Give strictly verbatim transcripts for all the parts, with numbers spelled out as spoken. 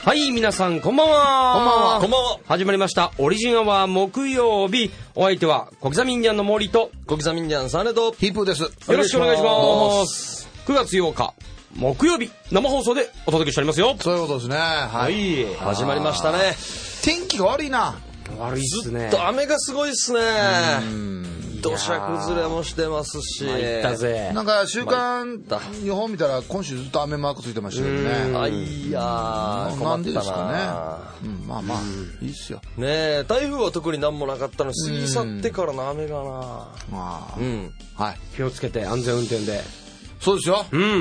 はい、皆さんこんばんは。 こんばんは。 こんばんは。始まりましたオリジンアワー木曜日。お相手は小刻みインディアンの森と小刻みインディアンサネとヒープーです。よろしくお願いします。くがつようか木曜日生放送でお届けしておりますよ。 そういうことですね。はい。 はい、 始まりましたね。 天気が悪いな。 悪いっすね。 ずっと雨がすごいっすね。土砂崩れもしてますし。 参ったぜ。 なんか週間予報見たら今週ずっと雨マークついてましたけどね。 あ、いやー、 なんでですかね。うん、まあまあいいっすよ。 ねえ、台風は特になんもなかったのに過ぎ去ってからの雨がな。 まあ、 うん。 はい。 気をつけて安全運転で。 そうですよ。 うん。 うん。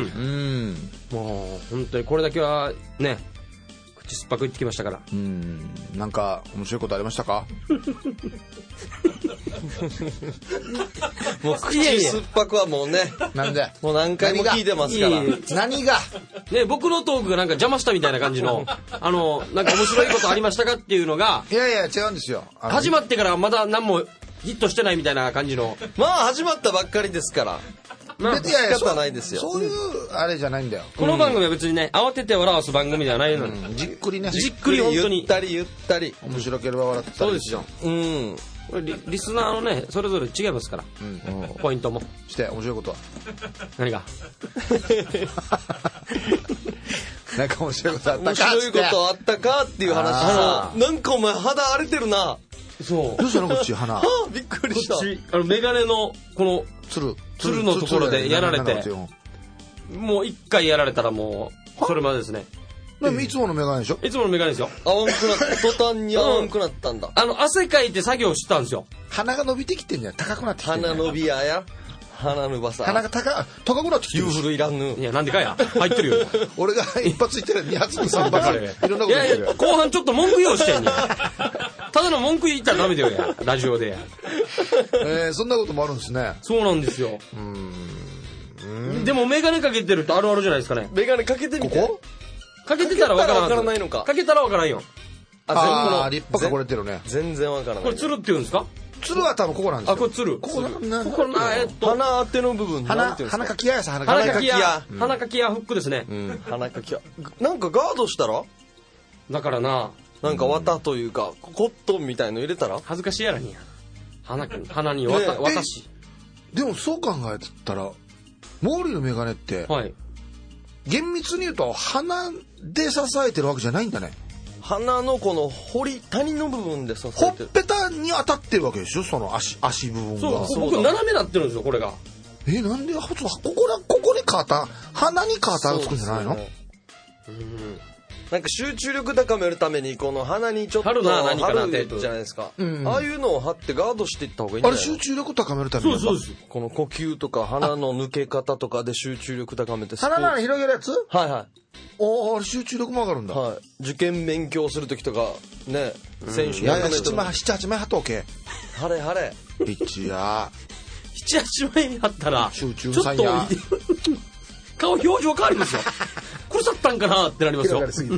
もう本当にこれだけはね、口酸っぱく言ってきましたから。 うん。なんか面白いことありましたか？ もう口酸っぱくはもうね。 なんで？ もう何回も聞いてますから。 何が？ ね、僕のトークがなんか邪魔したみたいな感じの、あの、なんか面白いことありましたかっていうのが、 いやいや違うんですよ。 始まってからまだ何もヒットしてないみたいな感じの。 まあ始まったばっかりですから。 まあ、 いやいや仕方ないですよ。 そういうあれじゃないんだよ。 この番組は別にね、慌てて笑わす番組ではないのに、 うん、じっくりね。 じっくり本当にゆったりゆったり。 面白ければ笑ってたり。 そうですよ。 うん。 これ リ, リスナーのね、それぞれ違いますから、 うん、 ポイントも。 して面白いことは何がなんか面白いことあったか面白いことあったかっていう話さ。なんかお前肌荒れてるな。 そう。 どうしたのこっち鼻。 はあ、びっくりした。 こっちあのメガネのこのつるつるのところでやられて、もう一回やられたらもうそれまでですね。 いつものメガネでしょ？ いつものメガネですよ。 合わんくなった途端に合わんくなったんだ。 あの汗かいて作業してたんですよ。 鼻が伸びてきてんじゃん。高くなってきてんじゃん。 鼻伸びやや。鼻伸ばさ。 鼻が高高くなってきてる。 ユーフルいらんぬ。 いやなんでかや。入ってるよ。 俺が一発いってる二発に三発。いろんなこと言ってる。 いやいや後半ちょっと文句言おうしてんねん。ただの文句言ったらダメだよや。ラジオで。 えー、そんなこともあるんですね。 そうなんですよ。 うーん。 でもメガネかけてるってあるあるじゃないですかね。 メガネかけてみて。 ここ？ かけてたらわからん。 わからないのか。 かけたらわからんよ。 ああ、立派かこれてるね。 全然わからない。 これつるって言うんですか？ つるは多分ここなんですよ。 あ、これつる。 ここな、 ここな、えっと。 鼻当ての部分。 鼻、鼻かき屋やさ、鼻かき屋。 かき屋。鼻かき屋フックですね。 うん、鼻かき屋。なんかガードしたら？ だからな。 なんか綿というか、コットンみたいの入れたら？ 恥ずかしいやらにや。鼻、鼻に綿、綿し。 でもそう考えたら、モーリーのメガネって、 はい。 厳密に言うと鼻で支えてるわけじゃないんだね。 鼻のこの掘り谷の部分で支えてる。 ほっぺたに当たってるわけでしょ、その足足部分が。 そう、僕斜めなってるんですよこれが。 え、なんでここらここにカーター、鼻にカーターがつくんじゃないの？うん。 なんか集中力高めるためにこの鼻にちょっと貼るな何かなってじゃないですか、 うんうん、 ああいうのを貼ってガードしていった方がいいんじゃないの？ あれ集中力高めるために。 そうそうです。 この呼吸とか鼻の抜け方とかで集中力高めて。 鼻の穴広げるやつ？ はいはい。 おー、あれ集中力も上がるんだ。 はい。受験勉強するときとかね、選手いやいや七枚七八枚貼っとけ。 晴れ晴れ。 ピッチや。 七八枚貼ったら集中さんや。 顔表情変わりますよ。これだったんかなってなりますよ。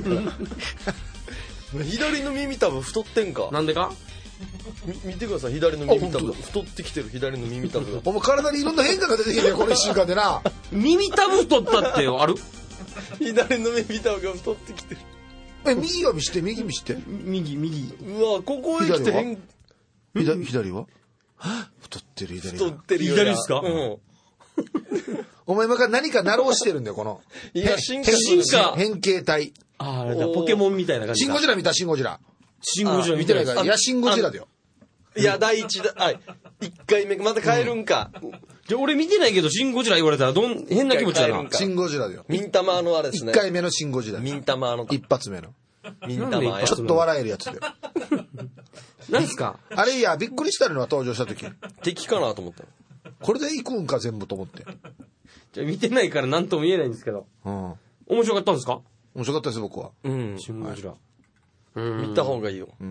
左の耳たぶ太ってんか。 なんでか？ 見てください、左の耳たぶ太ってきてる。左の耳たぶがお前体にいろんな変化が出てきてるこの一週間でな。 耳たぶ太ったってある？ 左の耳たぶが太ってきてる。 え、右は見して、右見して。 右右。 うわ、ここへ来て変。 左左は？太ってる左。 太ってるよ。 左ですか？ うん。 お前今から何かなろうしてるんだよこの。 いや進化進化変形体。 ああ、あれだポケモンみたいな感じ。 シンゴジラ見たシンゴジラ。 シンゴジラ見てないから。いやシンゴジラだよ。 いや第一だ。はい。一回目また変えるんか。 じゃ俺見てないけどシンゴジラ言われたらどん変な気持ちだな。 シンゴジラだよ。 ミンタマのあれですね。 一回目のシンゴジラ。 ミンタマの一発目の。 ミンタマちょっと笑えるやつだよ。 何ですか？ あれいやびっくりしたのは登場した時。 敵かなと思った。 これで行くんか全部と思って。 じゃ見てないから何とも言えないんですけど。 うん。 面白かったんですか？ 面白かったです僕は。 うん。 シンゴジラ。 見た方がいいよ。 うん。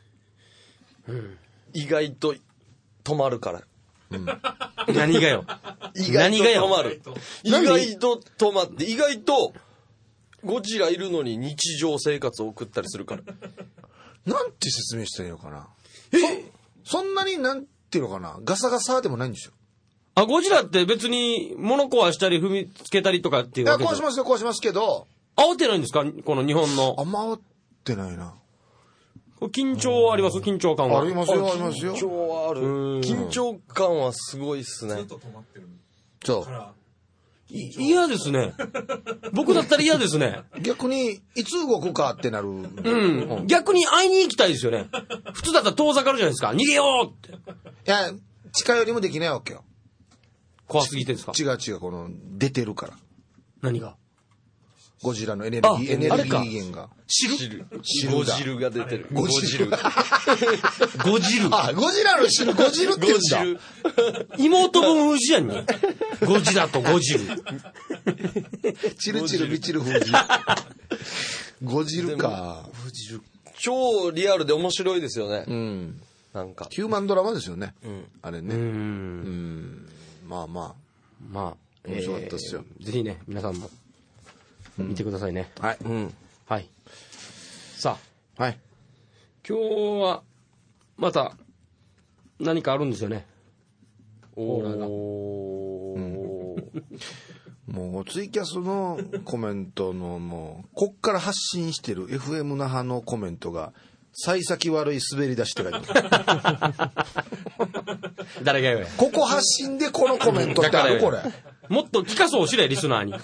意外と止まるから。 何がよ。 意外と止まる。意外と止まって意外とゴジラいるのに日常生活を送ったりするから。 なんて説明したらいいのかな。え？そんなになんていうのかな。ガサガサでもないんですよ。 あ、ゴジラって別に物壊したり踏みつけたりとかっていういやわけじゃ壊しますよ壊しますけど、 慌てないんですかこの日本の。 あんま合ってないな。 緊張あります緊張感は。 ありますよ、ありますよ。 緊張はある。緊張感はすごいっすね。 ずっと止まってるそから。 い嫌ですね。僕だったら嫌ですね。 う。逆に、いつ動くかってなる。 うん。逆に会いに行きたいですよね。普通だったら遠ざかるじゃないですか。逃げようって。 いや、近寄りもできないわけよ。 怖すぎてですか。 違う違う、この、出てるから。 何がゴジラのエネルギあー、エネルギあれかー源が。 汁汁。 汁だゴジルが出てる。 ゴジル。 ゴジル。 あ、ゴジラの汁、ゴジルって言うんだ。 妹分富士やんに。ゴジラとゴジル。 チルチルミチル風ジ。ゴジルか。 超リアルで面白いですよね。 うん。 なんか。 ヒューマンドラマですよね。 うん。 あれね。 う。 うんん。まあままあ、 面白かったですよえーぜひね、皆さんも見てくださいね。 あ。はい。 うん。 はい。さあ、 はい。 今日は、また、何かあるんですよね。オーラが。 おー。 もうツイキャスのコメントのもう、こっから発信してる エフエム 那覇のコメントが、幸先悪い滑り出しって書いてある。 誰が言うや。 ここ発信でこのコメントってあるこれ。 もっと聞かそうしれ、リスナーに。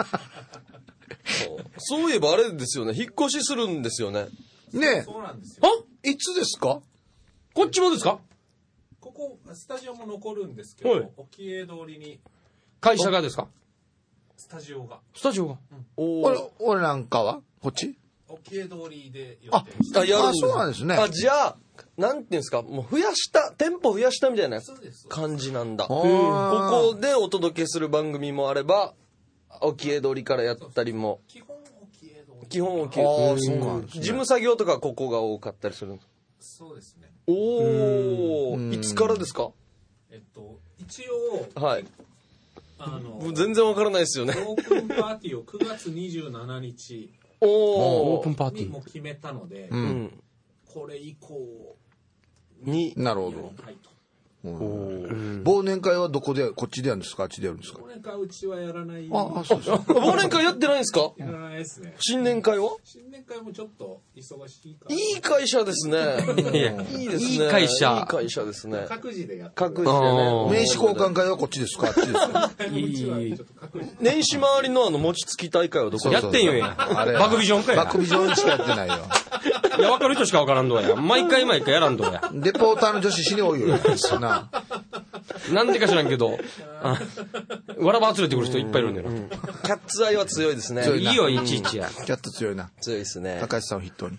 そういえばあれですよね。引っ越しするんですよね。 ねそうなんですよ。 あえ、いつですか？ こっちもですか？ ここ、スタジオも残るんですけはいど、沖江通りに会社がですか？ スタジオが。 スタジオが。 お俺、俺なんかはこっち？ 沖江通りで予あ定してあ、やるんあ、そうなんですね。 あ、じゃあ、なんていうんですか、もう増やした、店舗増やしたみたいなそうです。 感じなんだ。 あこーこでお届けする番組もあれば、沖江通りからやったりも、 基本沖江通り。 基本沖江あー通り。 そうなんですね事務作業とかここが多かったりするんですそうですね。 おうんー、いつからですか？ えっと、一応、 はい。 あの、 全然わからないですよね。 オープンパーティーをくがつにじゅうしちにちおー。 オープンパーティー。 にもう決めたので、 う。 うんん。 これ以降に、 なるほやりど。 たいと。 うん忘年会はどこで、こっちでやるんですか？あっちでやるんですか？ 忘年会うちはやらない。 あ、あ、そうです。 忘年会やってないんですか？ やらないですね。 新年会は新年会もちょっと忙しいから。 いい会社ですね。 いやいいですね。 いい会社いい会社ですね。 各自でやって各自であーね。 名刺交換会はこっちですか？あっちですか？ うちはちょっと各自で。 年始回りのあの餅つき大会はどこでやってんよや。 あれバクビジョンかや。 バクビジョンしかやってないよ。 いや、分かる人しか分からんどうや。毎回毎回やらんどうや。 レポーターの女子死に多いよ。な。 なんでか知らんけど、あわらば集めてくる人いっぱいいるんだよな。 キャッツアイは強いですね。 強いいいよ、いちいちや。 キャット強いな。 強いですね。 高橋さんを筆頭に。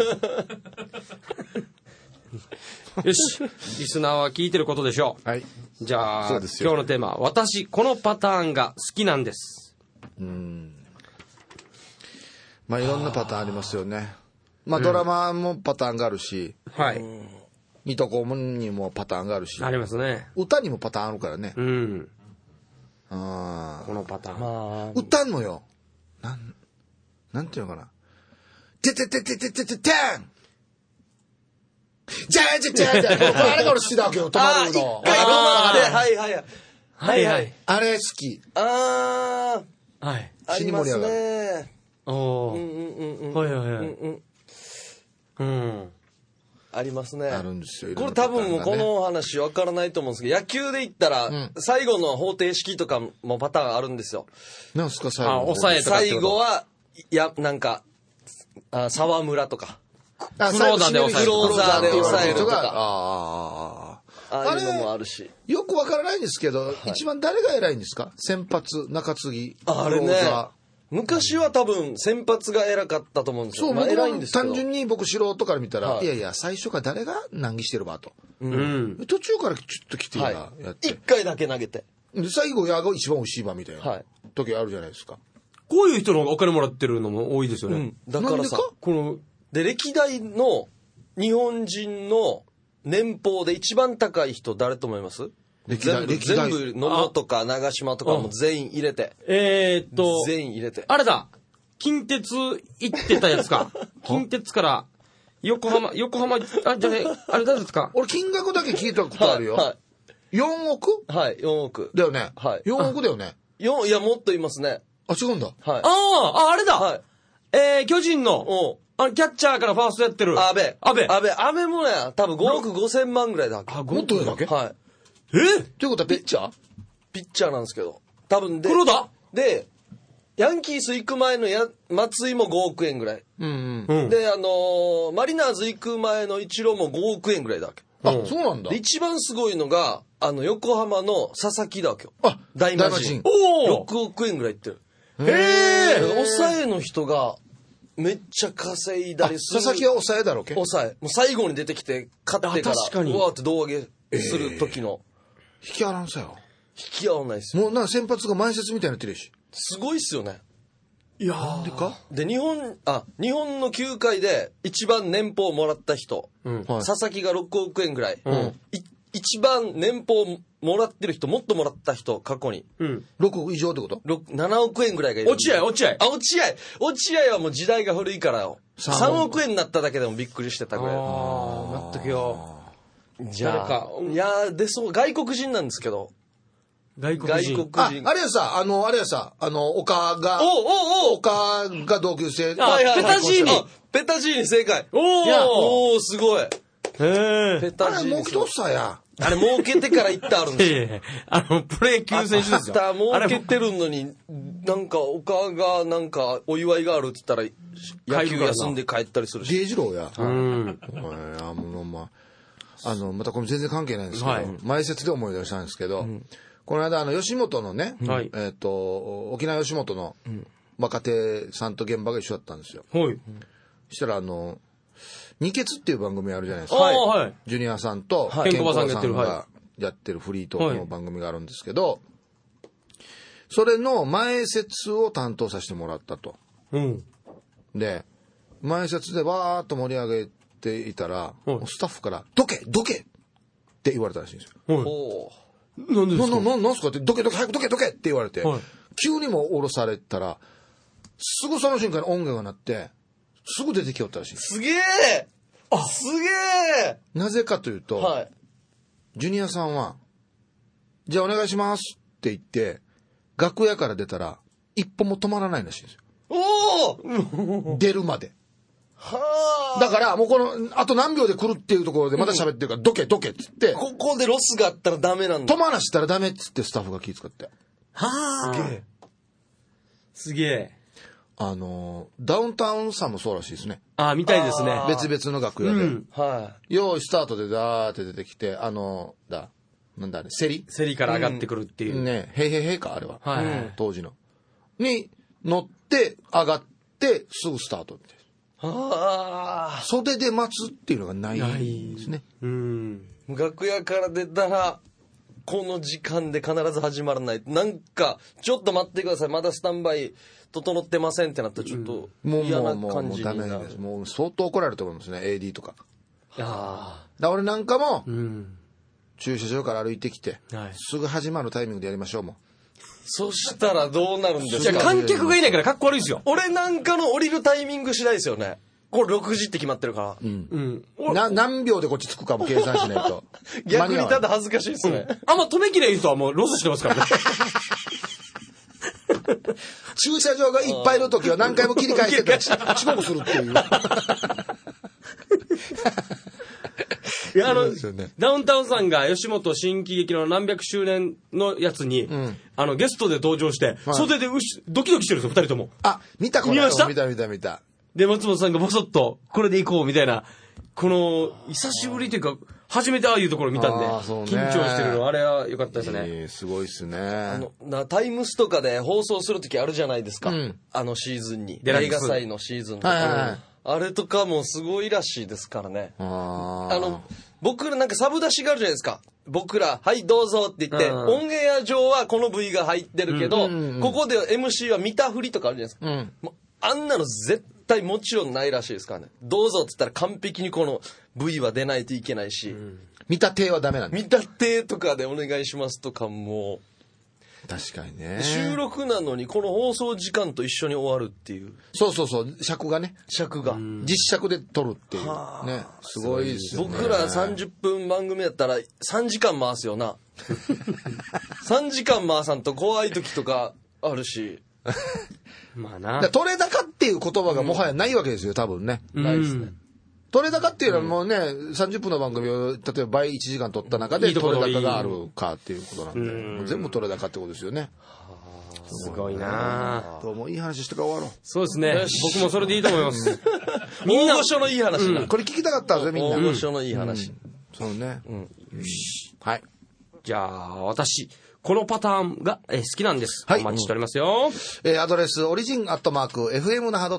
よし。リスナーは聞いてることでしょはい。 う。じゃあ、今そうですよ日のテーマは、私、このパターンが好きなんです。 うん。まあいろんなパターンありますよね。まあドラマもパターンがあるし、 はい。 水戸黄門にもパターンがあるし、 ありますね。 歌にもパターンあるからね。 うん。 あこのパターン。 まあ、 歌んのよ。なん、なんていうのかな。ててててててててんじゃんじゃんじゃんじゃんこれあれが俺好きだわけよ、止まるの。 一回止まって、 あはいはいはい。 はいはい。 あれ好き。 あー、 はい。 あります死に盛り上がね。 おー。 うんうんうんうん。 はいはいはい。 うんうん。 うん。 ありますね。 あるんですよ。 これ多分もうこいろんなパターンがねの話わからないと思うんですけど、野球で言ったらん、 最後の方程式とかもパターンあるんですよ。 なんすか、最後。 あ抑えたかって最こと後は、いや、なんか、あ沢村とか。 あクローザーで抑えるクローザーで抑えるとか。 クローザーで抑えるとかああ。 ああいうのもあるし。 よくわからないんですけど、一番誰が偉いんですか？先発、中継ぎ、 ああれねクローザ昔は多分先発が偉かったと思うんですよ。 そう、 まあ、 僕も偉いんですけど。 単純に僕素人から見たら、 はいいやいや、最初から誰が難儀してるばと。 うん。 途中からちょっと来てや、 はいやっ。て一。回だけ投げて。 で、最後、矢が一番美味しいばみたいはない時あるじゃないですか。 こういう人の方がお金もらってるのも多いですよね。 うん。だからさなんでか、 この、 で、歴代の日本人の年俸で一番高い人誰と思います？ 歴代全部、 歴代全部、野茂とか長島とかも全員入れて。 えーっと、 全員入れて。 あれだ。近鉄行ってたやつか。近鉄から、横浜、横浜、あ、じゃね、あれ誰ですか？ 俺、金額だけ聞いたことあるよ。 はよんおくい。はい、よんおく。 だよね。 はいよんおくだよね。 よん、いや、もっといますね。 あ、違うんだ。 はい。 ああ、あ、あれだ、 はい。 えー、巨人の、 おうあの、キャッチャーからファーストやってる。 安倍。 安倍。 安倍。安倍もね、多分ごおくごせん万ぐらいだっけ。 あ、 もっと上だっけはい。 えということはピッチャーピッチャーなんですけど。多分で。 黒田で、ヤンキース行く前のや松井もごおくえんぐらい。 うんうん。 うん。 で、あのーマリナーズ行く前のイチローもごおくえんぐらいだわけ。 あ、 うんそうなんだで、。一番すごいのが、あの、横浜の佐々木だわけよ。 あ、 大魔神。 大魔神おろくおくえんぐらいいってる。 へー抑えの人が、めっちゃ稼いだりする。 佐々木は抑えだろうけ。 抑え。もう最後に出てきて、勝ってから、 あ確かにうわーって胴上げする時の、 引きアナウンサーよ。 引き合わないですよ。 もうなんか先発が前説みたいになってるし。 すごいっすよね。 いやなんでかで、日本、あ、日本の球界で一番年俸をもらった人、 うん。 はい佐々木がろくおくえんぐらい、 うんい一番年俸もらってる人、もっともらった人、過去に、 うん。 ろくおく以上ってことろくななおくえんぐらいがいる。 落合、落合。 あ、落合落合はもう時代が古いからよ。 さんさんおくえんになっただけでもびっくりしてたぐらい。 ああ、納得よ。 じゃあ誰か、 いやーで、そう、外国人なんですけど、 外国外人。 あ、 国人。 あれやさ、あの、あれやさ、あの、岡が、 おうおうおう岡が同級生。 あペタジーニあペタジーニ正解。 おいやーおー、すごい。 へえ。 ペタあれ、 ジーニ。 もう一つさや。 あれ、儲けてから行ってあるんですよ。 いやいやあの、プロ野球選手ですよ。 あ儲あれけてるのに、なんか、岡が、なんか、お祝いがあるって言ったら、野球休んで帰ったりするし。 デイジローや。 うん。 はい、あもうまあ、あの、またこれ全然関係ないんですけど、 はい前説で思い出したんですけど、この間、あの、吉本のね、 はいえっ、と、沖縄吉本の若手さんと現場が一緒だったんですよ。 はい。 そしたら、あの、二血っていう番組あるじゃないですあか。 あ、はい。 ジュニアさんと、 はいケンコバさんがやってるケンコバさんがやってるフリートークの番組があるんですけど、それの前説を担当させてもらったと。 うん。 で、前説でわーっと盛り上げていたら、 はいスタッフから、どけどけって言われたらしいんですよ。 はい。 おーな、 なんでですかな、な、なんすかって、どけどけ、早くどけどけって言われて、 はい急にもう降ろされたら、すぐその瞬間に音楽が鳴って、すぐ出てきよったらしいんです。 すげえあすげえなぜかというと、 はい。 ジュニアさんは、じゃあお願いしますって言って、楽屋から出たら、一歩も止まらないらしいんですよ。 おお出るまで。 はあだから、もうこの、あと何秒で来るっていうところでまた喋ってるから、どけどけっつって、 ここでロスがあったらダメなんだ。 止まらしたらダメっつってスタッフが気遣って。 はあ。すげえ。 あのー、ダウンタウンさんもそうらしいですね。 ああ、みたいですね。 あー別々の楽屋で。 うん。 は用意スタートでダーって出てきて、あのー、だ、なんだあれ、セリ競りから上がってくるっていう。 ね、へいへいへいか、あれは。 はいうん当時の。に乗って、上がって、すぐスタートみたいい。はあ。 袖で待つっていうのがないんですね。 うん。 楽屋から出たら、この時間で必ず始まらない。なんか、ちょっと待ってください。まだスタンバイ整ってませんってなったらちょっともう嫌なもうもう感じにもうダメなる。 です。もう相当怒られると思いますね、エーディー とか。 あだ俺なんかもあ。、うん。 駐車場から歩いてきて、 はいすぐ始まるタイミングでやりましょうもそしたらどうなるんですじゃあか。 観客がいないからかっこ悪いですよ。 俺なんかの降りるタイミング次第ですよね。これろくじって決まってるから。 うん。 う。な何秒でこっち着くかも計算しないと。 逆にただ間に合わない恥ずかしいですね。 あんま止めきれい人はもうロスしてますからね。 駐車場がいっぱいの時は何回も切り替えてて遅刻するっていう。 いや、あのそうですよね、 ダウンタウンさんが吉本新喜劇の何百周年のやつに、 んあの、ゲストで登場して、 はい袖でうしドキドキしてるんですよ、二人とも。 あ、見たこれ。 見ました見た見た見た。 で、松本さんがボソッと、これで行こう、みたいな、この、久しぶりというか、初めてああいうところ見たんで、 あーそうね緊張してるの、あれは良かったですね。 えーすごいっすね。 あのなタイムスとかで放送するときあるじゃないですか、 うんあのシーズンにデラックス映画祭のシーズンとか、 はいはいはいあれとかもすごいらしいですからね。 ああの僕らなんかサブ出しがあるじゃないですか。僕ら「はいどうぞ」って言って、 うんオンエア上はこの V が入ってるけど、 うんうんうんここで エムシー は見たふりとかあるじゃないですか、 うん。 もうあんなの絶対もちろんないらしいですからね。どうぞって言ったら完璧にこの V は出ないといけないし、 見た手はダメなんだ。 見たてとかでお願いしますとかも、 確かにね。 収録なのにこの放送時間と一緒に終わるっていうそうそうそう、尺がね、 尺が、 実尺で撮るっていう。ね。すごいですよね。 僕らさんじゅっぷん番組やったらさんじかん回すよなさんじかん回さんと怖い時とかあるし、 まあな。 だから取れ高っていう言葉がもはやないわけですよ、多分ね。 ないですね。 取れ高っていうのはもうね、さんじゅっぷんの番組を例えば倍いちじかん取った中でいいとこ取取りれ高があるかっていうことなんで、 うんもう全部取れ高ってことですよね。 すごいな。 どうもいい話してから終わろそうですね。僕もそれでいいと思います。 みんな大御所のいい話だう。これ聞きたかったんですよ、みんな。 大御所のいい話。 そうね。 うんはい。 じゃあ、私、このパターンがえー好きなんです。 はいお待ちしておりますよ。 えーアドレス、オリジンアットマーク、エフエム 那覇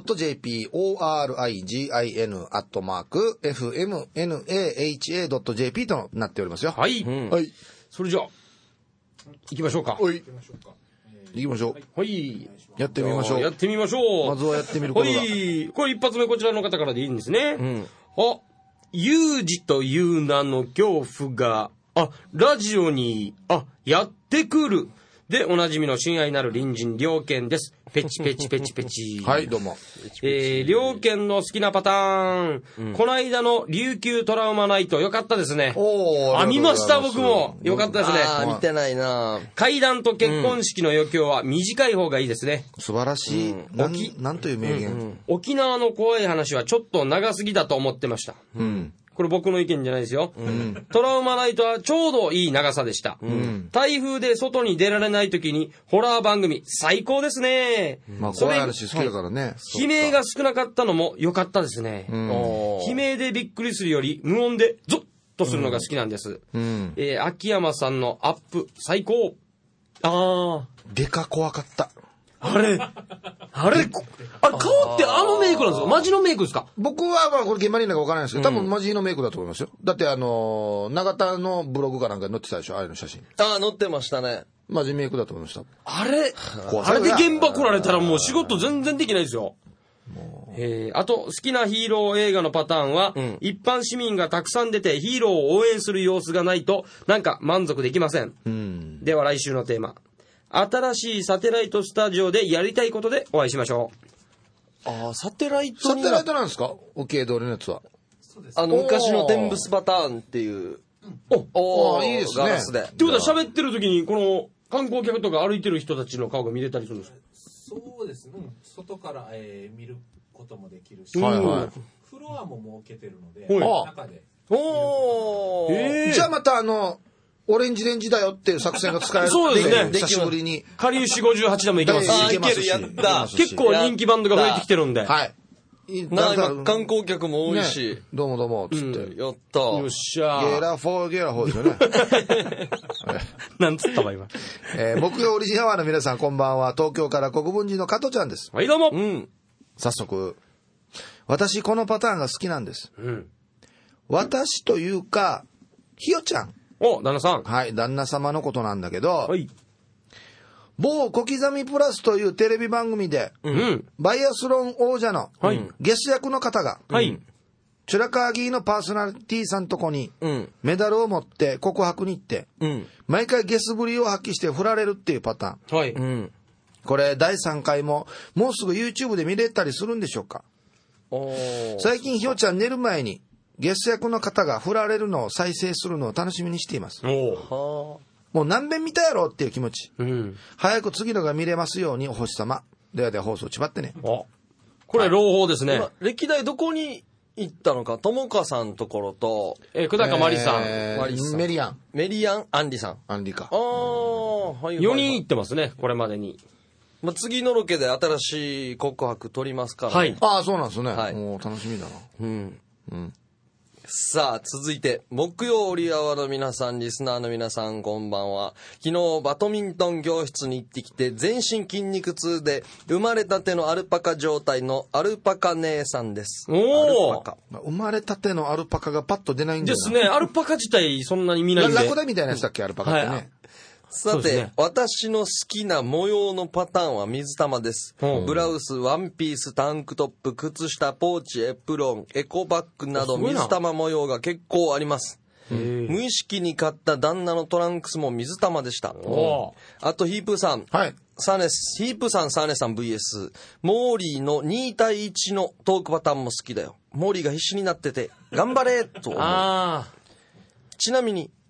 .jp、origin アットマーク、エフエムナハ ドット ジェーピー となっておりますよ。 はい。 うんはい。 それじゃあ、行きましょうか。 おい。 行きましょうか。 行きましょう。 はい。 やってみましょう。 やってみましょう。 まずはやってみることが。 はい。これ一発目こちらの方からでいいんですね。 うん。 あ、有事という名の恐怖が、あ、ラジオに、あ、やってくる。で、おなじみの親愛なる隣人、両県です。ペチペチペチペチ。 はい、どうも。 えー、両県の好きなパターン。この間の琉球トラウマナイト、よかったですね。 おーあ、見ました、僕も。よかったですね。 ああ、見てないな。 階段と結婚式の余興は短い方がいいですね。 素晴らしい。なんなんという名言。 沖縄の怖い話はちょっと長すぎだと思ってました。 うん。 これ僕の意見じゃないですよ。トラウマナイトはちょうどいい長さでした。台風で外に出られない時にホラー番組最高ですね。 まあ、 それ怖い話好きだからね。 悲鳴が少なかったのも良かったですね。 うん。 おー悲鳴でびっくりするより無音でゾッとするのが好きなんです。 うん。 えー秋山さんのアップ最高。あでか怖かった。 あ、あれ、あれ、こあれ顔ってあのメイクなんですか？マジのメイクですか？ 僕はまあこれ現場にいるのか分からないですけど、多分マジのメイクだと思いますよ。だってあのー、長田のブログかなんかに載ってたでしょ、ああいうの写真。 ああ、載ってましたね。 マジメイクだと思いました。 あれ、 怖あれで現場来られたらもう仕事全然できないですよ。えー、あと好きなヒーロー映画のパターンは、 ん一般市民がたくさん出てヒーローを応援する様子がないとなんか満足できません。 うん。 では来週のテーマ、新しいサテライトスタジオでやりたいことでお会いしましょああ、サテライトにサテライトなんですか？オケ通りのやつは。 あの、昔の天ブスパターンっていう。 う。おおーあいいですねガラスで。 ってことは喋ってる時にこの観光客とか歩いてる人たちの顔が見れたりするんですか？ そうですね。うん外から、えー見ることもできるし、 はいはいフロアも設けてるので、 はい中で。 おー。 えーじゃあまたあの、オレンジレンジだよっていう作戦が使えるそうですね久しぶりに。 かりゆしごじゅうはちでも行けますしあーいけますし。 いけるやったいけますし結構人気バンドが増えてきてるんで。 はい。 なあ、今、観光客も多いしね。どうもどうも、つって。 やった。 よっしゃゲー。 ラフォーゲラフォーですよね。 なんつったわ今。 えー木曜オリジンアワーの皆さんこんばんは。東京から国分寺の加トちゃんです。 はいどうも。 うん。 早速、私このパターンが好きなんです。 うん。 私というか、ひよちゃん。 お、旦那さん。 はい、旦那様のことなんだけど、 はい。 某小刻みプラスというテレビ番組で、 うん。 バイアスロン王者のはいゲス役の方が、 はい。 チュラカーギーのパーソナリティさんとこにうん。 メダルを持って告白に行って、 うん。 毎回ゲスぶりを発揮して振られるっていうパターン。 はい。 うん。 これだいさんかいももうすぐ YouTube で見れたりするんでしょうか？ おー。 最近ひよちゃん寝る前にゲス役の方が振られるのを再生するのを楽しみにしています。 おはもう何遍見たやろっていう気持ち。 うん。 早く次のが見れますようにお星様。ではでは放送ちばってね。 あ、これ朗報ですね。 今、歴代どこに行ったのか、友香さんところと、 えー、久高まりさん。 えーマリさんメリアン、 メリアン・アンリさん。 アンリカあ。あ、はいはいはい。 よにん行ってますね、これまでに。 まあ、次のロケで新しい告白撮りますから、ね。 はい。 ああ、そうなんですね。 はいもう楽しみだな。 うん。 うん。 さあ、続いて、木曜オリアワの皆さん、リスナーの皆さん、こんばんは。昨日、バドミントン教室に行ってきて、全身筋肉痛で、生まれたてのアルパカ状態のアルパカ姉さんです。 おーアルパカ。 まあ生まれたてのアルパカがパッと出ないんだよな。 ですね、アルパカ自体そんなに見ないんで。 ララクダみたいなやつだっけ、アルパカってね。 はいさて、 そうですね私の好きな模様のパターンは水玉です。 うんブラウス、ワンピース、タンクトップ、靴下、ポーチ、エプロン、エコバッグなどあすごいな水玉模様が結構あります。 へー無意識に買った旦那のトランクスも水玉でした。 おーあとヒープーさん。 はい。 サーネス、ヒープさん、サーネさん ブイエス。モーリーのに対いちのトークパターンも好きだよ。モーリーが必死になってて、頑張れと思う。 あちなみに、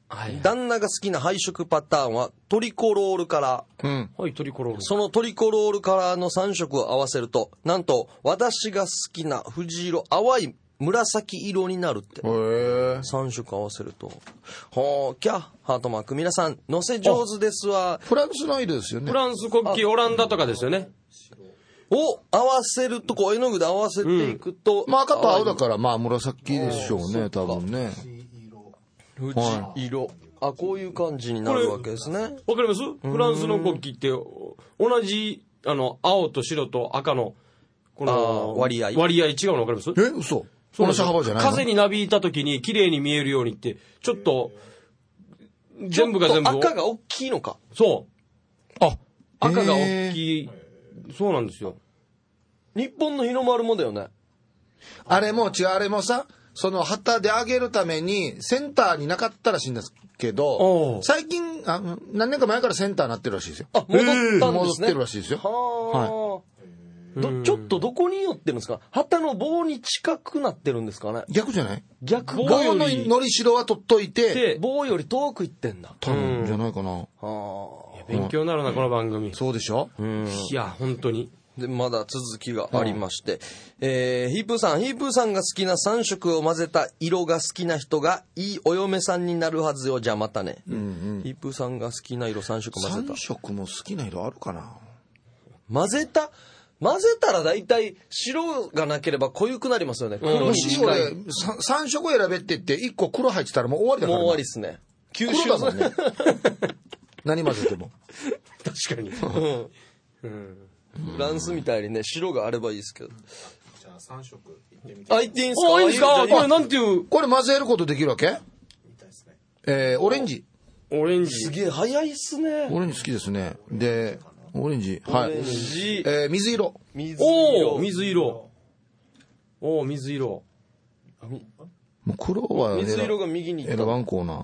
はい。 旦那が好きな配色パターンはトリコロールカラー。 うん。 はい、トリコロール。 そのトリコロールカラーのさん色を合わせると、なんと私が好きな藤色、淡い紫色になるって。 へえ。 さん色合わせると。ほー、キャ、ハートマーク。皆さん、乗せ上手ですわ。 フランスの色ですよね。 フランス国旗、オランダとかですよね。 を合わせると、こう絵の具で合わせていくと。 まあ赤と青だからまあ紫でしょうね、多分ね。 藤色。あ、こういう感じになるわけですね。 わかります？フランスの国旗って同じあの青と白と赤のこの割合割合違うのわかります？ え、嘘。同じ幅じゃないの？ 風になびいた時に綺麗に見えるようにってちょっと全部が全部赤が大きいのか。 そうあ、 赤が大きい。そうなんですよ。 日本の日の丸もだよね。 あれも違う、あれもさ、その旗で上げるためにセンターになかったらしいんですけど、最近あ何年か前からセンターになってるらしいですよ。 あ、戻ったんですね。 戻ってるらしいですよ。 はあ、どちょっとどこに寄ってるんですか？旗の棒に近くなってるんですかね？ 逆じゃない？ 逆棒ののりしろは取っといて、 棒より遠く行ってんだ。 多分じゃないかな。 はあ、 勉強になるなこの番組。 そうでしょ？ いや本当に。 でまだ続きがありまして、えー、ヒープーさんヒープーさんが好きなさん色を混ぜた色が好きな人がいいお嫁さんになるはずよ。じゃあまたね、うんうん、ヒープーさんが好きな色さん色混ぜた。 さん色も好きな色あるかな。 混ぜた混ぜたら大体白がなければ濃ゆくなりますよね。黒に近い。 もし俺さん色選べって言っていっこ黒入ってたらもう終わりだから。 もう終わりっすね。 吸収だもんね。何混ぜても。 確かに。 うん、フランスみたいにね白があればいいですけど。 じゃあさん色いってみて。 あ、いっていいんすか？ あ、いいんですか？これなんていう。 これ混ぜることできるわけ？ みたいですね。 えー、オレンジ。 オレンジ。 すげえ早いっすね。 オレンジ好きですね。で、オレンジ。はい。 オレンジ。 えー、水色。 水色。 おー、水色。おー、水色。 もう黒は水色が右に行った。 選ばんこうな。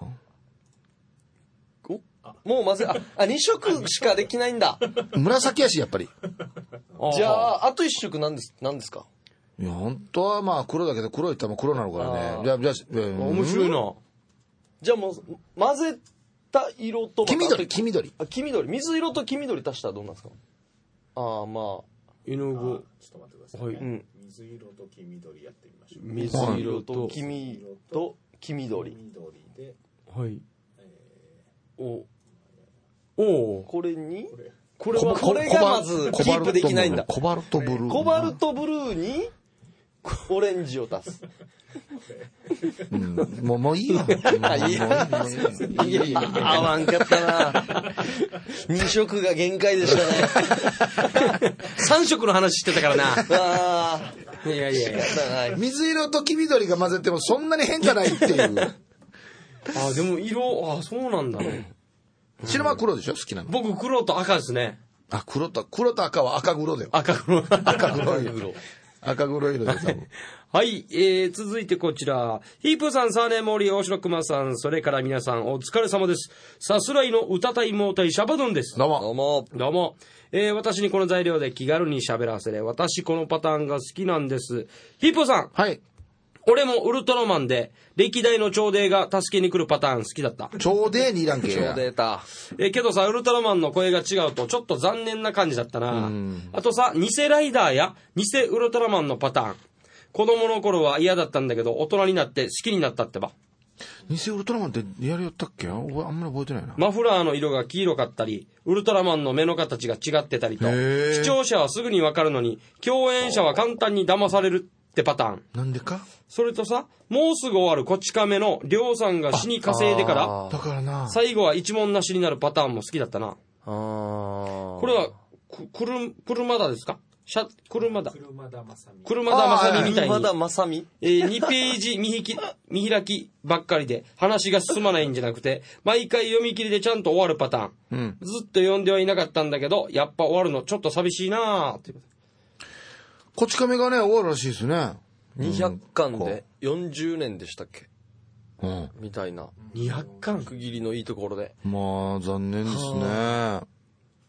もう混ぜ、あ、あ、に色しかできないんだ。 紫やし、やっぱり。 じゃあ、あといち色なんです、なんですか？ いや、本当はまあ黒だけど、黒いったらもう黒なのからね。じゃあ、じゃあ、えー、 面白いな。 じゃあもう、混ぜた色と、 黄緑、黄緑。 あ、黄緑。水色と黄緑足したらどうなんですか？ああ、まあ。 絵の具。 ちょっと待ってください。 はい。 うん。水色と黄緑やってみましょう。 水色と黄緑と黄緑。 黄緑で。 はい。 お。 おこれにこれはこれがまずキープできないんだ。 コバルトブルー。 コバルトブルーにオレンジを足す。 うん、もうもういいわ。 あ、いいや。いやいや、合わんかったな。に色が限界でしたね。 さん色の話してたからな。 ああ。いやいやいや。 水色と黄緑が混ぜてもそんなに変じゃないっていう。 あ、でも色、あ、そうなんだ。 白は黒でしょ？好きなの。 僕黒と赤ですね。 あ、黒と、黒と赤は赤黒だよ。 赤黒。 赤黒色。赤黒色で多分。 はい、えー、続いてこちら。ヒープーさん、サーネーモーリー、大城熊さん、それから皆さん、お疲れ様です。さすらいの歌たいもうたいシャバドゥンです。 どうも。 どうも。 どうも。えー、私にこの材料で気軽に喋らせれ。私このパターンが好きなんです。ヒープーさん。 はい。 俺もウルトラマンで、歴代の朝廷が助けに来るパターン好きだった。 朝廷にいらんけや。 超データ。 えー、けどさ、ウルトラマンの声が違うとちょっと残念な感じだったな。あとさ、偽ライダーや偽ウルトラマンのパターン。子供の頃は嫌だったんだけど、大人になって好きになったってば。 偽ウルトラマンってやりよったっけ？俺あんまり覚えてないな。 マフラーの色が黄色かったり、ウルトラマンの目の形が違ってたりと、視聴者はすぐにわかるのに、共演者は簡単に騙されるってパターン。 なんでか？ それとさ、もうすぐ終わるこち亀のりょうさんが死に稼いでから、 だからな。 最後は一文なしになるパターンも好きだったな。 あー。 これは、く、くる、車だですか？シャ、車だ。 車田正美。 車田正美みたいに。 車田正美。 えー、にページ見引き、見開きばっかりで話が進まないんじゃなくて、毎回読み切りでちゃんと終わるパターン。 うん。 ずっと読んではいなかったんだけど、やっぱ終わるのちょっと寂しいなーって。 こち亀がね、終わるらしいですね。 にひゃっかんでよんじゅうねんでしたっけ？ うん。 みたいな。 にひゃっかん区切りのいいところで。 まあ、残念ですね。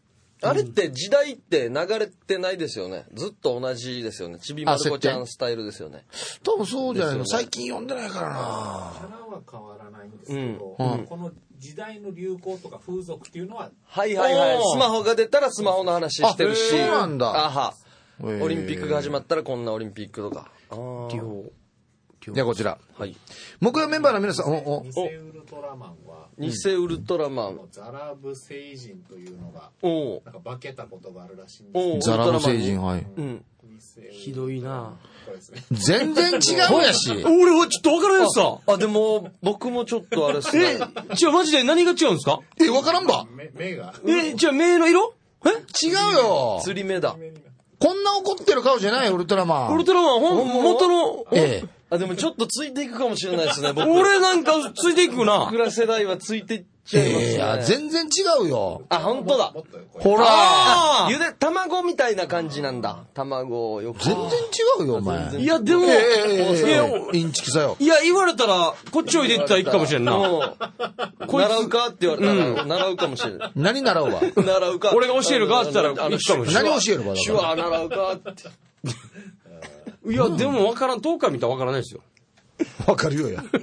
あれって時代って流れてないですよね。ずっと同じですよね。ちびまる子ちゃんスタイルですよね。 多分そうじゃないの、 ですよね最近読んでないからな。 キャラは変わらないんですけど、 うんこの時代の流行とか風俗っていうのははいはいはいおー。 スマホが出たらスマホの話してるし。 あそうなんだあは。 へーオリンピックが始まったらこんなオリンピックとか。あー両じゃあこちら。 はい。 木曜メンバーの皆さん、おお偽ウルトラマンは偽ウルトラマン。 ザラブ星人というのがおうなんか化けたことがあるらしいんですおうザラブ星人、はい。 うん。 ひどいな。 これですね。 全然違うやし。 俺はちょっとわからんやつさ。 あ、でも、僕もちょっとあれっすね。 え、じゃあマジで何が違うんですか？ え、わからんば。 目目がえ、じゃあ目の色？え違うよ。 釣り目だ。 こんな怒ってる顔じゃない、ウルトラマン。 ウルトラマン、ほん、元の、 ええ。 あ、でもちょっとついていくかもしれないですね、僕。 俺なんかついていくな。 僕ら世代はついていっちゃいますね。 いや、全然違うよ。 あ、本当だも。っとこれほら。 あゆで、卵みたいな感じなんだ。卵をよく。 全然違うよ、お前。 あ。いや、でも、 ええええいやええインチキさよ。 いや、言われたら、こっちおいでったらいいかもしれんな。 うん習うかって言われたら、習うかもしれない。 何習うわ。 習うか。 俺が教えるかって言ったらあのいいかもしれん何教えるわ。だ手から話習うかって。 いや、でもわからん、遠くから見たらわからないですよ。 わかるよや。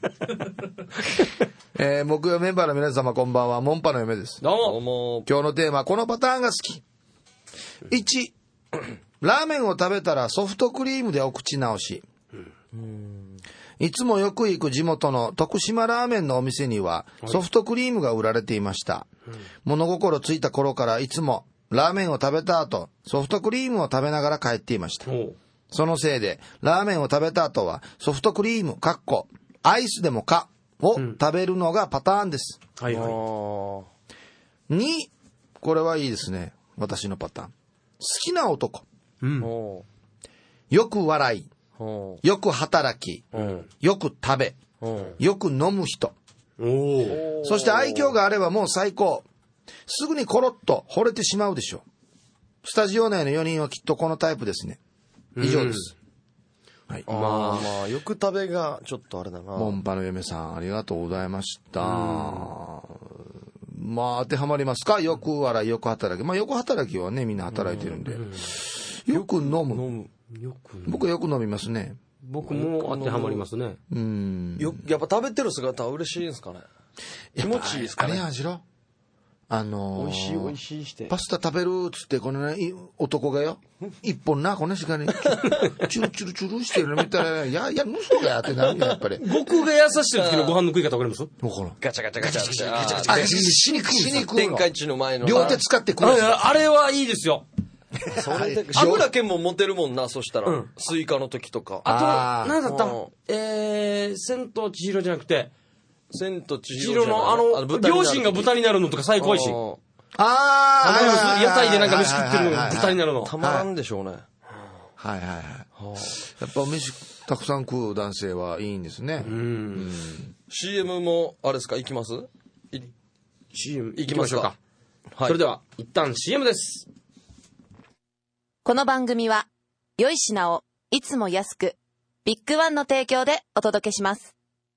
えー、木曜メンバーの皆様こんばんは、モンパの嫁です。 どうどうも。 も。 今日のテーマはこのパターンが好き。いち、ラーメンを食べたらソフトクリームでお口直し。いつもよく行く地元の徳島ラーメンのお店にはソフトクリームが売られていました。物心ついた頃からいつもラーメンを食べた後、ソフトクリームを食べながら帰っていました。 おうそのせいで、ラーメンを食べた後は、ソフトクリーム、かっこ、アイスでもか、を食べるのがパターンです。 あはいはい。 ーに、これはいいですね。私のパターン。好きな男。 うん。 およく笑い。 ーおよく働き。 ーうんよく食べ。 うんよく飲む人。 おお。 そして愛嬌があればもう最高。すぐにコロッと惚れてしまうでしょう。スタジオ内のよにんはきっとこのタイプですね。以上です。はい。 まあまあ、よく食べがちょっとあれだな。 モンパの嫁さん、ありがとうございました。まあ、当てはまりますか？よく笑い、よく働き。まあ、よく働きはね、みんな働いてるんで。よく飲む。 飲む。 よく。 僕はよく飲みますね。 僕も当てはまりますね。 うん。 よ、やっぱ食べてる姿は嬉しいんですかね。気持ちいいですかあれね。 やんしろ。あのー、 美味しい美味しいして。 パスタ食べるっつって、このね、い男がよ、一本な、この時間に、チュルチュルチュルしてるの見たら、いや、いや、嘘だよってなるんだよ、やっぱり。 僕が優しい時のご飯の食い方わかります？ わからん。 ガチャガチャガチャガチャガチャガチャあ、ししにくい。しにくいの。 天下一の前の。 両手使ってくるあれあれはいいですよ。 それで、油剣も持てるもんな、そしたら。 うんスイカの時とか。 あと、 あーなんだったうんえー、千と千尋じゃなくて、 千と千千尋尋のあの、両親が豚になるのとか最高いし。 あああ、 の屋台でなんか飯食ってるのはい豚になるの。 たまらんでしょうね。 はいはいはい。やっぱ飯たくさん食う男性はいいんですね。 うん。 シーエム も、あれですか、行きますいシーエム行きましょうか行きましょうか。 はい。 それでは、一旦 シーエム です。 この番組は、良い品をいつも安く、ビッグワンの提供でお届けします。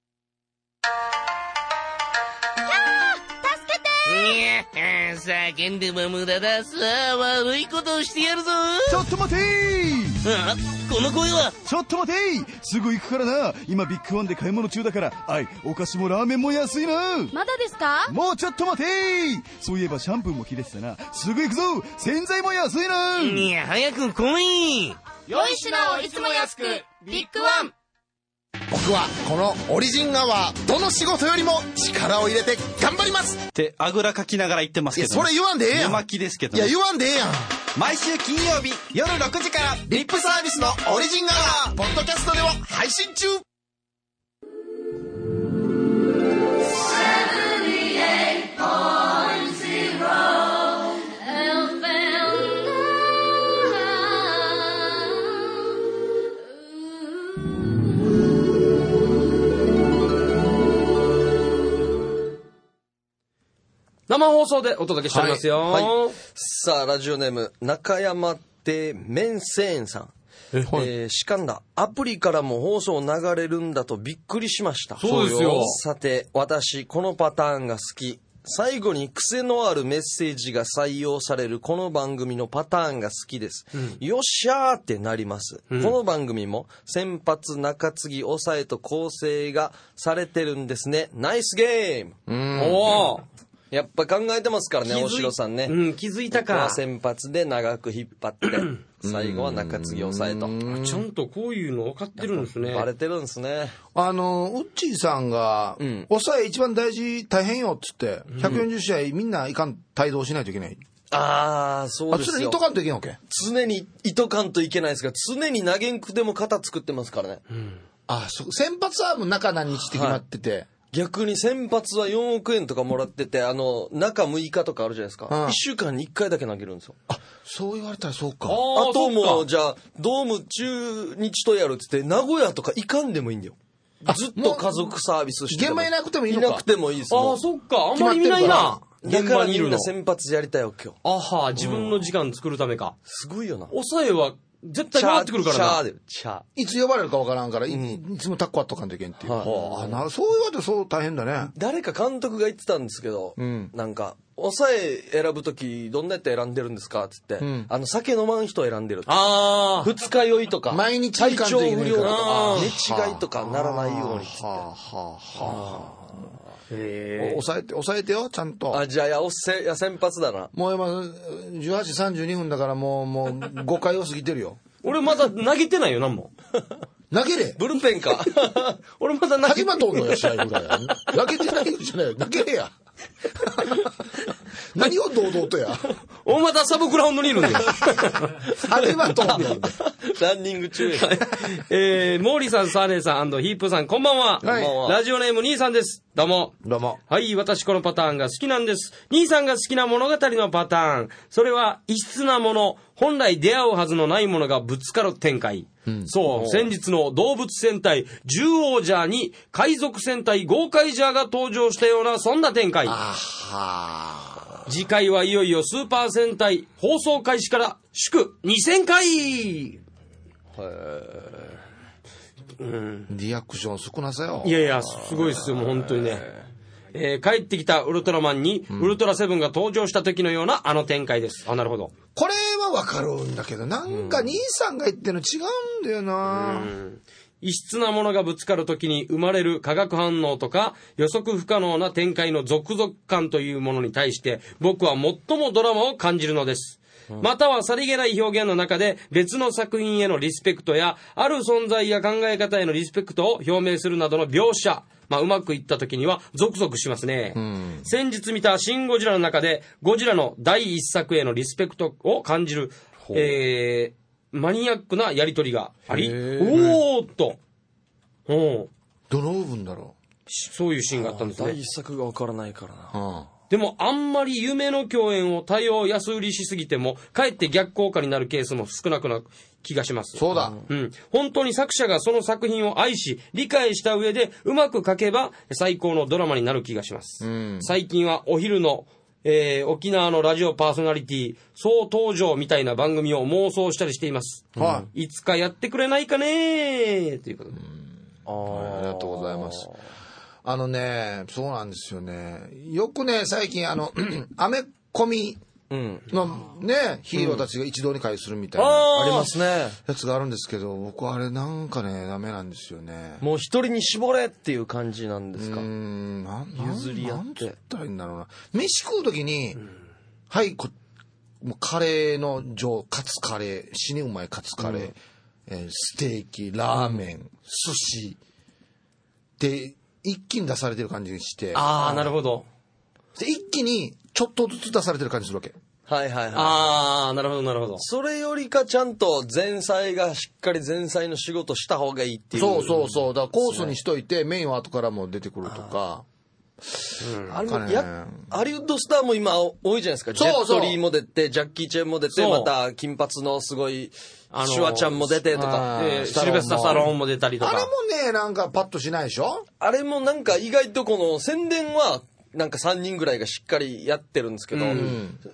叫んでも無駄だ。さあ、悪いことをしてやるぞ。 ちょっと待てーあ、この声は。 ちょっと待てーすぐ行くからな。今ビッグワンで買い物中だから。はい、お菓子もラーメンも安いな。 まだですか？ もうちょっと待てーそういえばシャンプーも切れてたな。すぐ行くぞ。洗剤も安いな。 いや、早く来い。 良い品をいつも安く、ビッグワン。 僕はこのオリジンアワー、どの仕事よりも力を入れて頑張ります。 ってあぐらかきながら言ってますいや、 けど、 それ言わんでええやん。 寝巻きですけどいや、 ね、 言わんでええやん。 毎週金曜日夜ろくじからリップサービスのオリジンアワー、ポッドキャストでも配信中。 生放送でお届けしておりますよ。 はいはいさあ、ラジオネーム、中山亭麺線さん。えー、しかんだ。アプリからも放送流れるんだとびっくりしました。 そうですよさて、私、このパターンが好き。好最後に癖のあるメッセージが採用されるこの番組のパターンが好きです。うん、よっしゃーってなります。うん、この番組も先発、中継ぎ、抑えと構成がされてるんですね。ナイスゲーム。 うん、おー。 やっぱ考えてますからね、大城さんね。 うん、気づいたか。 先発で長く引っ張って、最後は中継ぎ抑えと。 ちゃんとこういうの分かってるんですね。 バレてるんですね。 あの、ウッチーさんが、うん、抑え一番大事、大変よっつって、ひゃくよんじゅう試合みんないかん、帯同しないといけない。 ああ、そうですよ。 常にいとかんといけんわけ。 常にいとかんといけないですが、常に投げんくでも型作ってますからね。 うん、ああ、そ先発はもう中何日って決まってて。はい、 逆に先発はよんおくえんとかもらってて、あの、中むいかとかあるじゃないですか。うん、いっしゅうかんにいっかいだけ投げるんですよ。 あ、そう言われたらそうか。 あ, あともう、じゃあ、ドーム中日とやるっつって、名古屋とか行かんでもいいんだよ。ずっと家族サービスして現場いなくてもいいのか。 いなくてもいいです。 ああ、そっか。あんまり見ないな。 現場にいるの。先発やりたいよ、今日。 あは、自分の時間作るためか。 すごいよな。 抑えは、絶対回ってくるからな。 チャーで、チャー。 いつ呼ばれるかわからんから、い, いつもタッコあっとかんといけんっていう。はい、はあ、なそう言われてそう大変だね。 誰か監督が言ってたんですけど、うん、なんか、抑え選ぶとき、どんなやつ選んでるんですかって言って、うん、あの、酒飲まん人選んでる。 ああ。 二日酔いとか、 毎日体調不良とか、寝違いとかならないようにっつって。はあ、はあ、はあ。へえ。抑えて、抑えてよ、ちゃんと。 あ、じゃあ、や、おせ、や、先発だな。 もう今、じゅうはちじさんじゅうにふんだからもう、もう、ごかいを過ぎてるよ。 俺まだ投げてないよ、なんも。 投げれ。 ブルペンか。 俺まだ投げ始まっとんのよ、試合ぐらい。投げてないのじゃないよ。投げれや。何を堂々とや。 おまたサブグラウンドにいるんだよ。 始まっとんのよ。 ランニング中。 えー、モーリーさん、サーネーさん、ヒープさん、こんばんは。はい。ラジオネーム兄さんです。どうも。 どうも。 はい、私このパターンが好きなんです。兄さんが好きな物語のパターン。それは異質なもの、本来出会うはずのないものがぶつかる展開。うん、そう、先日の動物戦隊獣王ジャーに海賊戦隊ゴーカイジャーが登場したようなそんな展開。あは次回はいよいよスーパー戦隊放送開始から祝にせんかい。へうん、リアクション少なさよ。 いやいや、すごいっすよ、もう本当にね。えー、帰ってきたウルトラマンに、うん、ウルトラセブンが登場した時のようなあの展開です。あ、なるほど。 これはわかるんだけど、なんか兄さんが言ってるの違うんだよな。うん、 異質なものがぶつかる時に生まれる化学反応とか予測不可能な展開の続々感というものに対して僕は最もドラマを感じるのです。またはさりげない表現の中で別の作品へのリスペクトやある存在や考え方へのリスペクトを表明するなどの描写、まあ、うまくいった時にはゾクゾクしますね、うん、先日見たシン・ゴジラの中でゴジラの第一作へのリスペクトを感じる、えー、マニアックなやり取りがあり、おーっとおどの部分だろう、そういうシーンがあったんですね。 第一作がわからないからな、はあ、 でもあんまり夢の共演を多用安売りしすぎてもかえって逆効果になるケースも少なくな気がします。 そうだ、 うん、本当に作者がその作品を愛し理解した上でうまく書けば最高のドラマになる気がします、うん、最近はお昼の、えー、沖縄のラジオパーソナリティ総登場みたいな番組を妄想したりしています、はい、いつかやってくれないかねということで、うん、 あ, ありがとうございます。あのね、そうなんですよね。よくね、最近あのアメコミのね、ヒーローたちが一堂に会するみたいな、うん、 ありますね。 やつがあるんですけど、僕はあれなんかねダメなんですよね。 もう一人に絞れっていう感じなんですか。うーん、なん譲り合って。 なんつったらいいんだろうな。飯食う時に、うん、はいこもうカレーの上カツカレー、死にうまいカツカレー、うんえー、ステーキ、ラーメン、うん、寿司で一気に出されてる感じにして。 ああ、なるほど。 で一気にちょっとずつ出されてる感じするわけ。 はいはいはい。 ああ、なるほどなるほど。 それよりかちゃんと前菜がしっかり前菜の仕事した方がいいっていう。 そうそうそう。だからコースにしといてメインは後からも出てくるとか。 うん、あれもやハリウッドスターも今多いじゃないですか。ジェットリーも出て、ジャッキー・チェンも出て、また金髪のすごいあのシュワちゃんも出てとか、 えー、シルベスタ・サローンも出たりとか。 あれもねなんかパッとしないでしょ。 あれもなんか意外とこの宣伝はなんかさんにんぐらいがしっかりやってるんですけど、うん、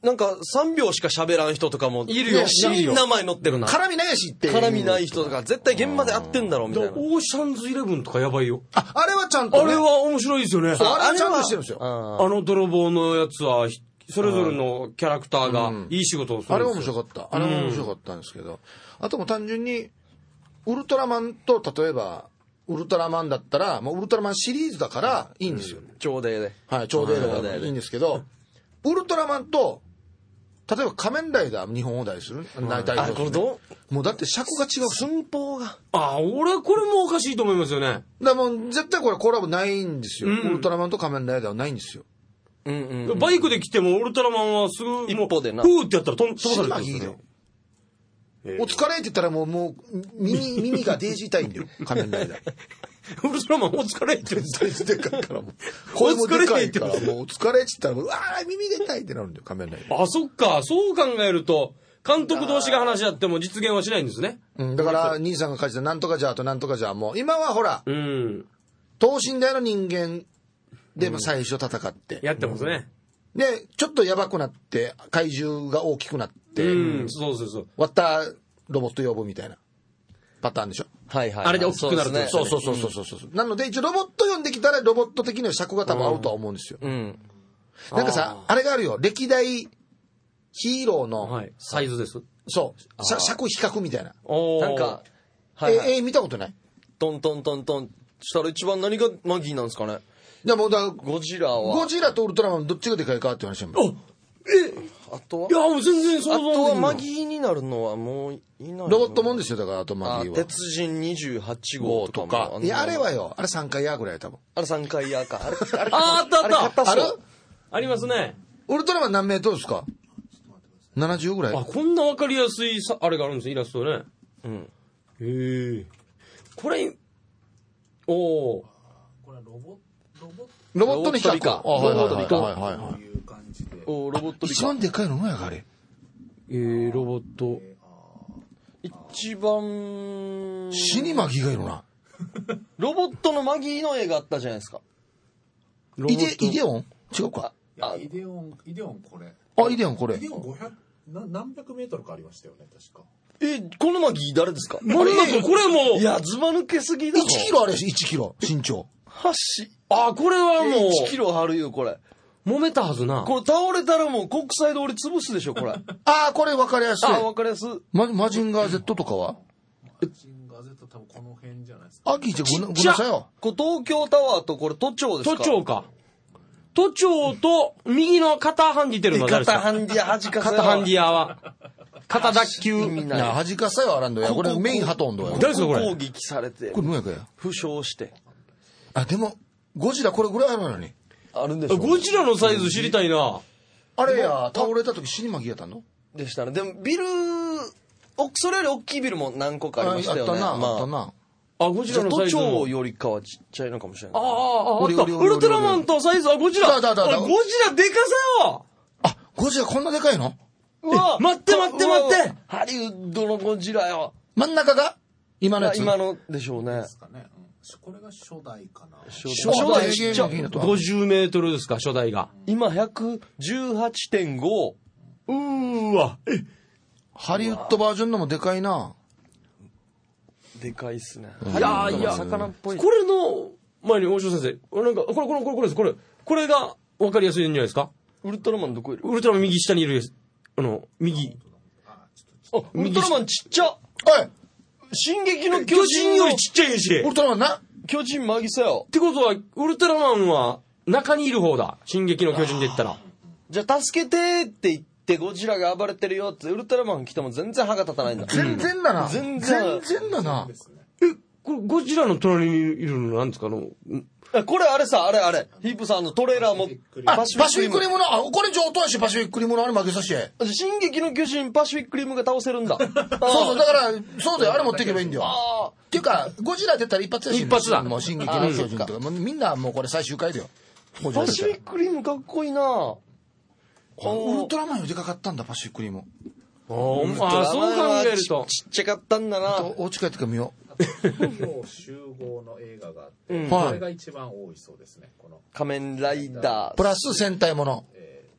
なんかさんびょうしか喋らん人とかもいるよ死に名前載ってるな。 絡みないしって絡みない人とか絶対現場で会ってんだろうみたいな。 オーシャンズイレブンとかやばいよ。 あ、あれはちゃんと、ね、 あれは面白いですよね。 そうあれはちゃんとしてるんですよ。 ああの泥棒のやつはそれぞれのキャラクターがいい仕事をするんですよ。 あれは面白かった。あれは面白かったんですけど、あとも単純にウルトラマンと例えばウルトラマンだったらもうウルトラマンシリーズだからいいんですよ。 朝礼で。 はい、ちょうどいいのがいいんですけど、ウルトラマンと例えば仮面ライダー日本を題する大体、 あ、これどうもうだって尺が違う。 寸法が。 あ、俺これもおかしいと思いますよね。 だからもう絶対これコラボないんですよ。 うんウルトラマンと仮面ライダーはないんですよ。 うんうんうん。 バイクで来てもウルトラマンはすぐ一歩でなふーってやったら飛ん飛ばされてるんですよ死にまお疲れって言ったらもうもう耳耳がデージ痛いんだよ仮面ライダー。 ウルトラマンお疲れって言ってサイズでかいからもう声もでかいからもうお疲れって言ったらもううわー耳が痛いってなるんだよ仮面ライダー。 あ、そっか。そう考えると監督同士が話し合っても実現はしないんですね。 うん、だから兄さんが書いてたなんとかじゃとなんとかじゃもう今はほらうん。 等身大の人間でも最初戦って、 やってますね。 でちょっとやばくなって怪獣が大きくなって、 うん。そうそうそう。 割ったロボット呼ぶみたいなパターンでしょ。 はいはいはい。 あれで大きくなるとそうそうそうそうそうそう、なので一応ロボット呼んできたらロボット的には尺が多分合うとは思うんですよ。 うん。 なんかさあれがあるよ歴代ヒーローの、 はい。サイズです。 そうさ尺比較みたいな、 おーなんか、はいはい。 ええ見たことない。 トントントントンしたら一番何がマギーなんですかね。 でもだゴジラは。 ゴジラとウルトラマンどっちがでかいかって話なんだよ。 あとは。 いや、もう全然想像あとはマー。 ギーになるのはもういない。 ロボットもんですよだからあとマあギーは鉄人にじゅうはち号ととかも。 かいやあれはよあれさんかいやぐらい多分。 あれさんかいやか。あれ、あれ、 あーあったあったれ硬あるそう。 ありますね。 ウルトラマン何メートルですか。ななじゅうぐらい。 あ、こんなわかりやすいさ、あれがあるんですよ、イラストね。 うん。 へえ。これ、おお。 これはロボロボロボットの比較ロボットリかあはいはいはいロボットリかはいはいはいという感じでおロボットリカ。 一番でかいの何やがあれ。 えー、ロボット。 一番、 死にマギがいるな。 ロボットのマギーの映画あったじゃないですか。 イデイデオン違うか。 いやイデオンイデオンこれあイデオンこれイデオンごひゃくな何百メートルかありましたよね確か。 え、このマギー誰ですか。 あれだとこれもいや、ずば抜けすぎだろ。 いちキロあれいちキロ身長。 はし。 あ、これはもう、 いちキロあるよ、これ。 揉めたはずな。 これ倒れたらもう国際通り潰すでしょ、これ。 ああこれ分かりやすい。 あ、わかりやすい。 ママジンガー Z とかはシンガー Z 多分この辺じゃないですか。 アキじゃごめんなさいよ。 これ東京タワーとこれ都庁ですか。 都庁か。都庁と右の肩ハンディてるのは誰ですか。 肩ハンディア恥かせ肩ハンディアは。肩脱臼。 意味いないや恥かさよあらんどやこれメインハトンどや。 誰ですかこれ攻撃されてこれ何やかや。 負傷してあでもゴジラこれぐらいあるのに。 あるんでしょうね。 ゴジラのサイズ知りたいな。 あれや倒れた時死にマギやったの。 でしたね。でもビルおそれより大きいビルも何個かありましたよね。 あったなまあったな。 あ、ゴジじゃあ都ラのサイズも。 庁よりかはちっちゃいのかもしれない。 ああ、ああ、あった。 おりおりおりおりウルトラマンとサイズ、あ、ゴジラ。 だだだだあゴジラでかさよ。 あゴジラこんなでかいの。 うわ待って待って待ってうわハリウッドのゴジラよ。 真ん中が今のやつ。 今のでしょうね。 ですかね。うん、これが初代かな。 初初代ちっちゃゲーム機ごじゅうメートルですか、初代が。 今ひゃくじゅうはちてんご。 うーわ。え、 ハリウッドバージョンのもでかいな。 でかいっすね。 いやいや、 魚っぽい。 これの前に大城先生、なんか、これ、これ、これ、これです、これ。これが分かりやすいんじゃないですか。 ウルトラマンどこいる？ ウルトラマン右下にいるです。あの、右。 あ、ウルトラマンちっちゃ。 おい進撃の巨巨人の人よりちっちゃいし。 ウルトラマンな。 巨人マギサよっ。てことは、ウルトラマンは中にいる方だ。進撃の巨人で言ったら。 じゃあ助けてって言ってゴジラが暴れてるよってウルトラマン来ても全然歯が立たないんだ。 全然だな。 全然全然だな。 え、これゴジラの隣にいるのなんですかあの、んあこれあれさ、あれあれ。ヒープさんのトレーラーもあ、 パパシフィックリムの、あ、これ上等やし、パシフィックリムのあれ負けさせて。 進撃の巨人パシフィックリムが倒せるんだ。そうそうそう、だから、そうだよ、あれ持っていけばいいんだよ。 あっていうか、ゴジラって言ったら一発やし。 一発だもう進撃の巨人とか、もうみんなもうこれ最終回だよ。ゴジラパシフィックリムかっこいいな。 ウルトラマンよりでかかったんだ、パシフィックリム。 あーあー、そう考えると。 ちちっちゃかったんだな。 お家帰ってから見よ今日集合の映画があって、 うんこれが一番多いそうですね。この仮面ライダう。プラス戦隊もの。 えー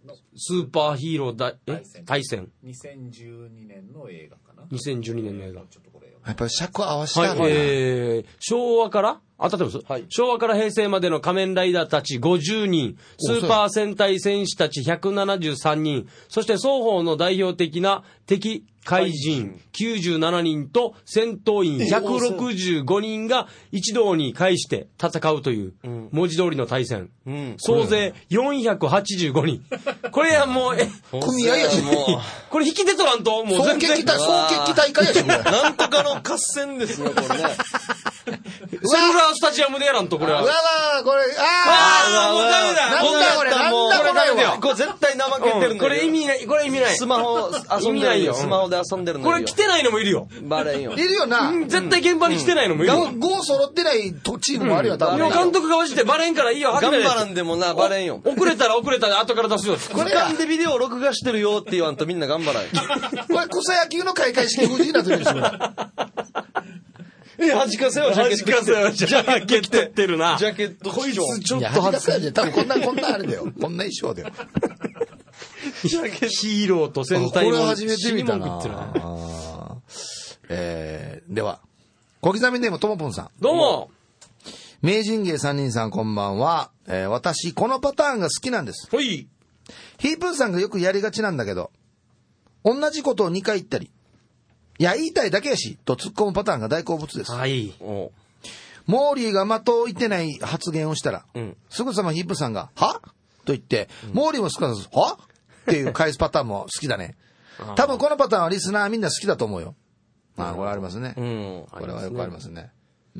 スーパーヒーローだ、え対戦。 にせんじゅうにねんの映画かな。 にせんじゅうにねんの映画。 ちょっとこれやっぱり尺合わせたはい、 のね。 えー、昭和から当たってます、 はい、 昭和から平成までの仮面ライダーたちごじゅうにん、スーパー戦隊戦士たちひゃくななじゅうさんにん、そして双方の代表的な敵怪人きゅうじゅうななにんと戦闘員ひゃくろくじゅうごにんが一堂に会して戦うという文字通りの対戦。うん、総勢よんひゃくはちじゅうごにん。これはもう、え、 組合やし、もう。 これ引き出とらんと、もう全然。 総決起大、総決起大会やし、これ。 なんとかの合戦ですね、これね。 セルラースタジアムでやらんと、これは。 うわわこれ、 ああ、もうダメだ。 なんだこれ、なんだこれ、 ダメだよ。これ絶対怠けてるの、 うん、これ意味ない、これ意味ない。 スマホ遊んでるよ。スマホで遊んでるのよ。 これ来てないのもいるよ。 バレんよ。 いるよな。 うん、絶対現場に来てないのもいるよ。 ご揃ってないチームもあるよ、多分。 監督が落ちてバレんからいいよ、 頑張らんでもな、バレんよ。 遅れたら遅れたら後から出すよ。 これ俯瞰でビデオ録画してるよって言わんとみんな頑張らんよ。 これ草野球の開会式藤井なってるんですよ。 え、恥かせよ、ジャケット。 恥かせよ、ジャケットってるな。 ジャケット。 こいつちょっと恥かせよ、多分こんな、こんなあれだよ。こんな衣装だよ。 ヒーローと戦隊も。 これ初めて見たな。えー、では、小刻みネームともぽんさん。 どうも。 名人芸三人さんこんばんは。えー、私、このパターンが好きなんです。 ほい。 ヒープーさんがよくやりがちなんだけど、同じことをにかい言ったり、いや、言いたいだけやし、と突っ込むパターンが大好物です。 はい。 モーリーが的を言ってない発言をしたら、うん、すぐさまヒープーさんが、はと言って、うん、モーリーもすぐさま、はっていう返すパターンも好きだね。多分このパターンはリスナーみんな好きだと思うよ。まあ、これありますね。うん。これはよくありますね。うん。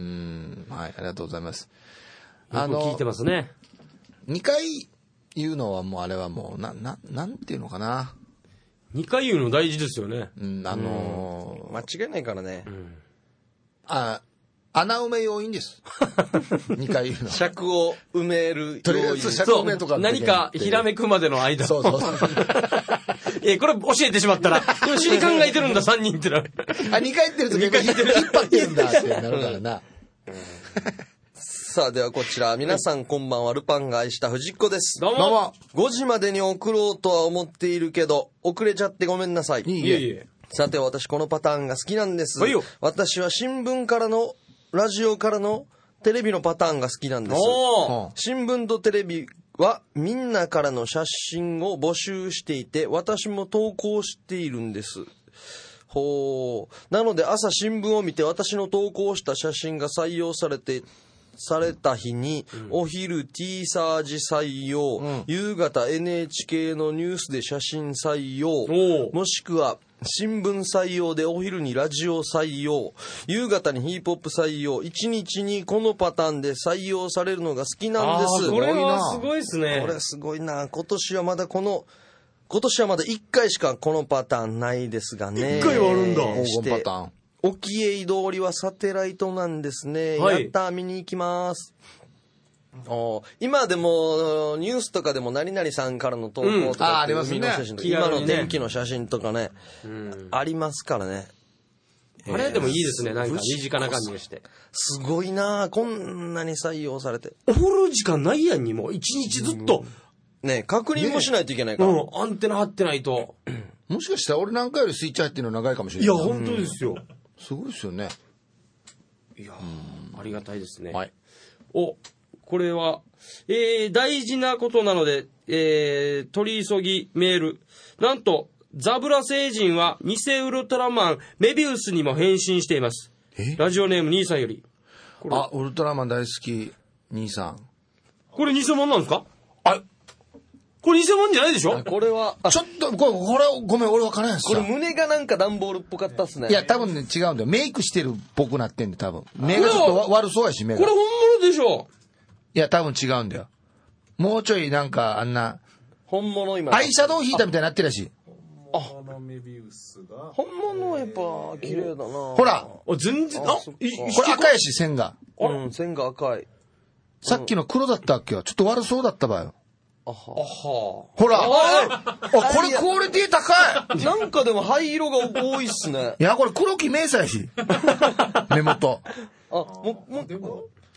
はい、ありがとうございます。 あの、聞いてますね。 にかい言うのはもうあれはもう、な、な、なんていうのかな。 にかい言うの大事ですよね。 うん、あのー、間違いないからね。うん、 あ、穴埋め要因です。にかい言うの。 尺を埋めるとりあえず尺埋めとか。 何かひらめくまでの間。 そうそうそう。 え、これ教えてしまったら、これ死に考えてるんだ、さんにんってなる。 あ、にかい言ってるときに引っ張ってるんだってなるからな。 さあ、ではこちら、皆さんこんばんは、ルパンが愛した藤子です。 どうも。 ごじまでに送ろうとは思っているけど、遅れちゃってごめんなさい。 いいえ。いえさて、私このパターンが好きなんです。 はいよ。 私は新聞からの、ラジオからの、テレビのパターンが好きなんです。 おー。 新聞とテレビはみんなからの写真を募集していて、私も投稿しているんです。ほう。なので朝新聞を見て私の投稿した写真が採用されて、された日に、うん、お昼 T サージ採用、うん、夕方 エヌエイチケー のニュースで写真採用、もしくは新聞採用でお昼にラジオ採用、夕方にヒープホップ採用、一日にこのパターンで採用されるのが好きなんです。 これはすごいですね。 これすごいな。今年はまだこの、今年はまだいっかいしかこのパターンないですがね。 いっかいはあるんだ。 黄金パターン。 沖永通りはサテライトなんですね。はい、やったー、見に行きます。お今でもニュースとかでも何々さんからの投稿とか、 うん、海の写真とか、ね、今の天気の写真とかね、うん、ありますからね。 あれでもいいですね。なんか身近な感じがして。 すごいな、こんなに採用されて。 お風呂時間ないやんにも一日ずっと、 うん、ね確認もしないといけないから、 ね、うん、アンテナ張ってないと。 もしかしたら俺なんかよりスイッチ入ってるの長いかもしれない。 いや本当ですよ。 すごいですよね。 いやありがたいですね。 はい。 お、これは、えー、大事なことなので、えー、取り急ぎメール。なんと、ザブラ星人は偽ウルトラマンメビウスにも変身しています。ラジオネーム兄さんより。 あ、ウルトラマン大好き兄さん。 これ偽物なんですか？あ、これ偽物じゃないでしょ？ これは、 ちょっと、これ、これ、ごめん、俺わからないですよ。これ胸がなんか段ボールっぽかったっすね。 いや、多分ね、違うんだよ。メイクしてるっぽくなってんで、多分。目がちょっと悪そうやし、目が。 これ本物でしょ？ いや、多分違うんだよ。もうちょいなんか、あんな。 本物今。 アイシャドウ引いたみたいになってるらしい。 あ、本物はやっぱ綺麗だな。 ほら。 全然、あ、これ赤やし、線が。 うん、線が赤い。 さっきの黒だったわけよ。ちょっと悪そうだったわよ。 あは。 ほら。あ、これクオリティ高い。なんかでも灰色が多いっすね。 いや、これ黒木メイサやし。目元。 あ、も、も、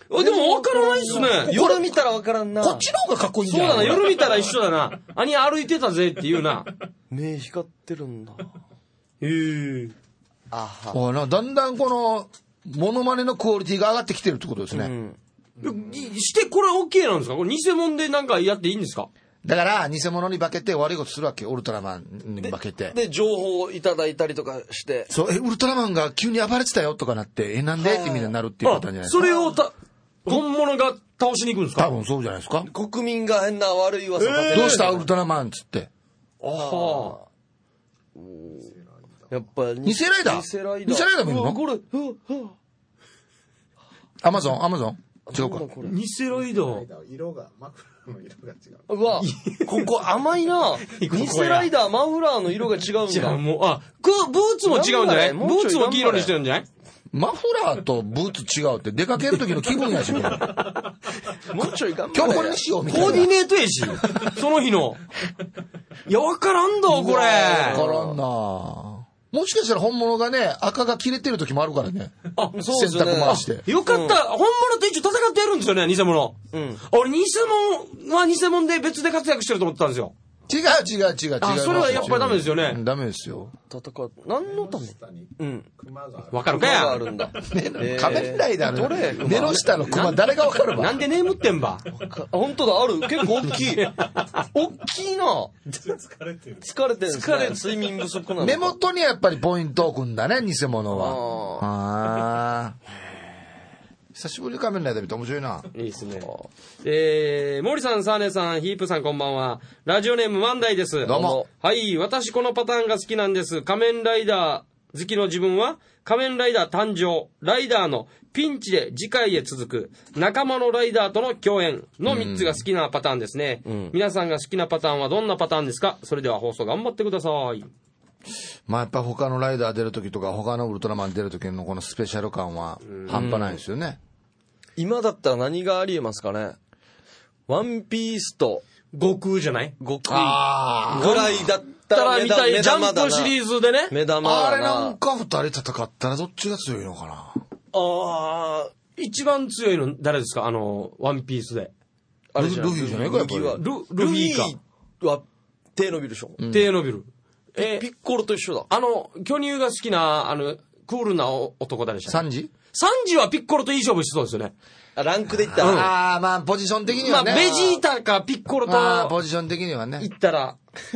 あでも分からないっすね。 夜見たら分からんな。 こっちの方がかっこいいんじそうだな、 ゃない？ 夜見たら一緒だな。兄歩いてたぜって言うな。 目光ってるんだ。 へえ。 あは。 おいなだんだんこのモノマネのクオリティが上がってきてるってことですね、 うん。 してこれ OK なんですか？これ偽物でなんかやっていいんですか？ だから偽物に化けて悪いことするわけ。ウルトラマンに化けてで情報をいただいたりとかして、 そうえウルトラマンが急に暴れてたよとかなってえなんでってみんなになるっていうパターンじゃないですか。 それをた本物が倒しに行くんですか？ 多分そうじゃないですか。 国民が変な悪い噂立てる、 どうしたウルトラマンっつってああ。 やっぱ偽ライダー偽ライダー偽ライダー見るの？ うわこれうわうわアマゾンアマゾン違うか。 これ偽ライダー。 色がマフラーの色が違う。 うわここ甘いな。偽ライダーマフラーの色が違うんじゃあだ。 もう、あ、くブーツも違うんじゃない？ブ頑張れもうちょいーツも黄色にしてるんじゃない？ マフラーとブーツ違うって出かける時の気分やしこれもうちょい頑張れ。 今日これにしようみたいな。 コーディネートやし。その日の。いや、わからんだ、これ。 わからんな。もしかしたら本物がね赤が切れてる時もあるからね。 あ、 そうですね洗濯回してよかった、本物と一応戦ってやるんですよね、偽物。 うん。 俺、偽物は偽物で別で活躍してると思ってたんですよ。 違う違う違う違う。 あ、それはやっぱりダメですよね。 ダメですよ。 戦う。何のため？うん。 わかるかがあや。 るんだ。 仮面ライダーどれの目の下のクマ誰がわかるば。 なんで眠ってんば。 あ本当だ、ある。結構大きい。大きいな。 疲れてる。 疲れてるんですね。睡眠不足なのか。 目元にやっぱりポイントを置くんだね偽物は。ああ。久しぶりに仮面ライダー見て面白いな。 いいですね。えー、森さん、サーネさん、ヒープさんこんばんは。ラジオネーム万代です。 どうも。 はい、私このパターンが好きなんです。仮面ライダー好きの自分は、仮面ライダー誕生、ライダーのピンチで次回へ続く、仲間のライダーとの共演のみっつが好きなパターンですね。うん、皆さんが好きなパターンはどんなパターンですか？それでは放送頑張ってください。 まあやっぱ他のライダー出る時とか他のウルトラマン出る時のこのスペシャル感は半端ないですよね。 今だったら何がありえますかね。ワンピースと悟空じゃない？ 悟空ぐらいだったたら見たいジャンプシーズリーズでね。 目玉だな。 あれなんか二人戦ったらどっちが強いのかな。 ああ、一番強いの誰ですか？あのワンピースで。 あれじゃルフィじゃないかやっぱり。 ルルルフィか。 ルフィは手伸びるでしょ。 うん、手伸びる。 えー、ピッコロと一緒だ。 あの巨乳が好きなあのクールな男誰でした？ サンジ？ サンジはピッコロといい勝負しそうですよね。 ランクでいったら、 うん、ああまあポジション的にはね、 まあ、ベジータかピッコロとあポジション的にはねいったら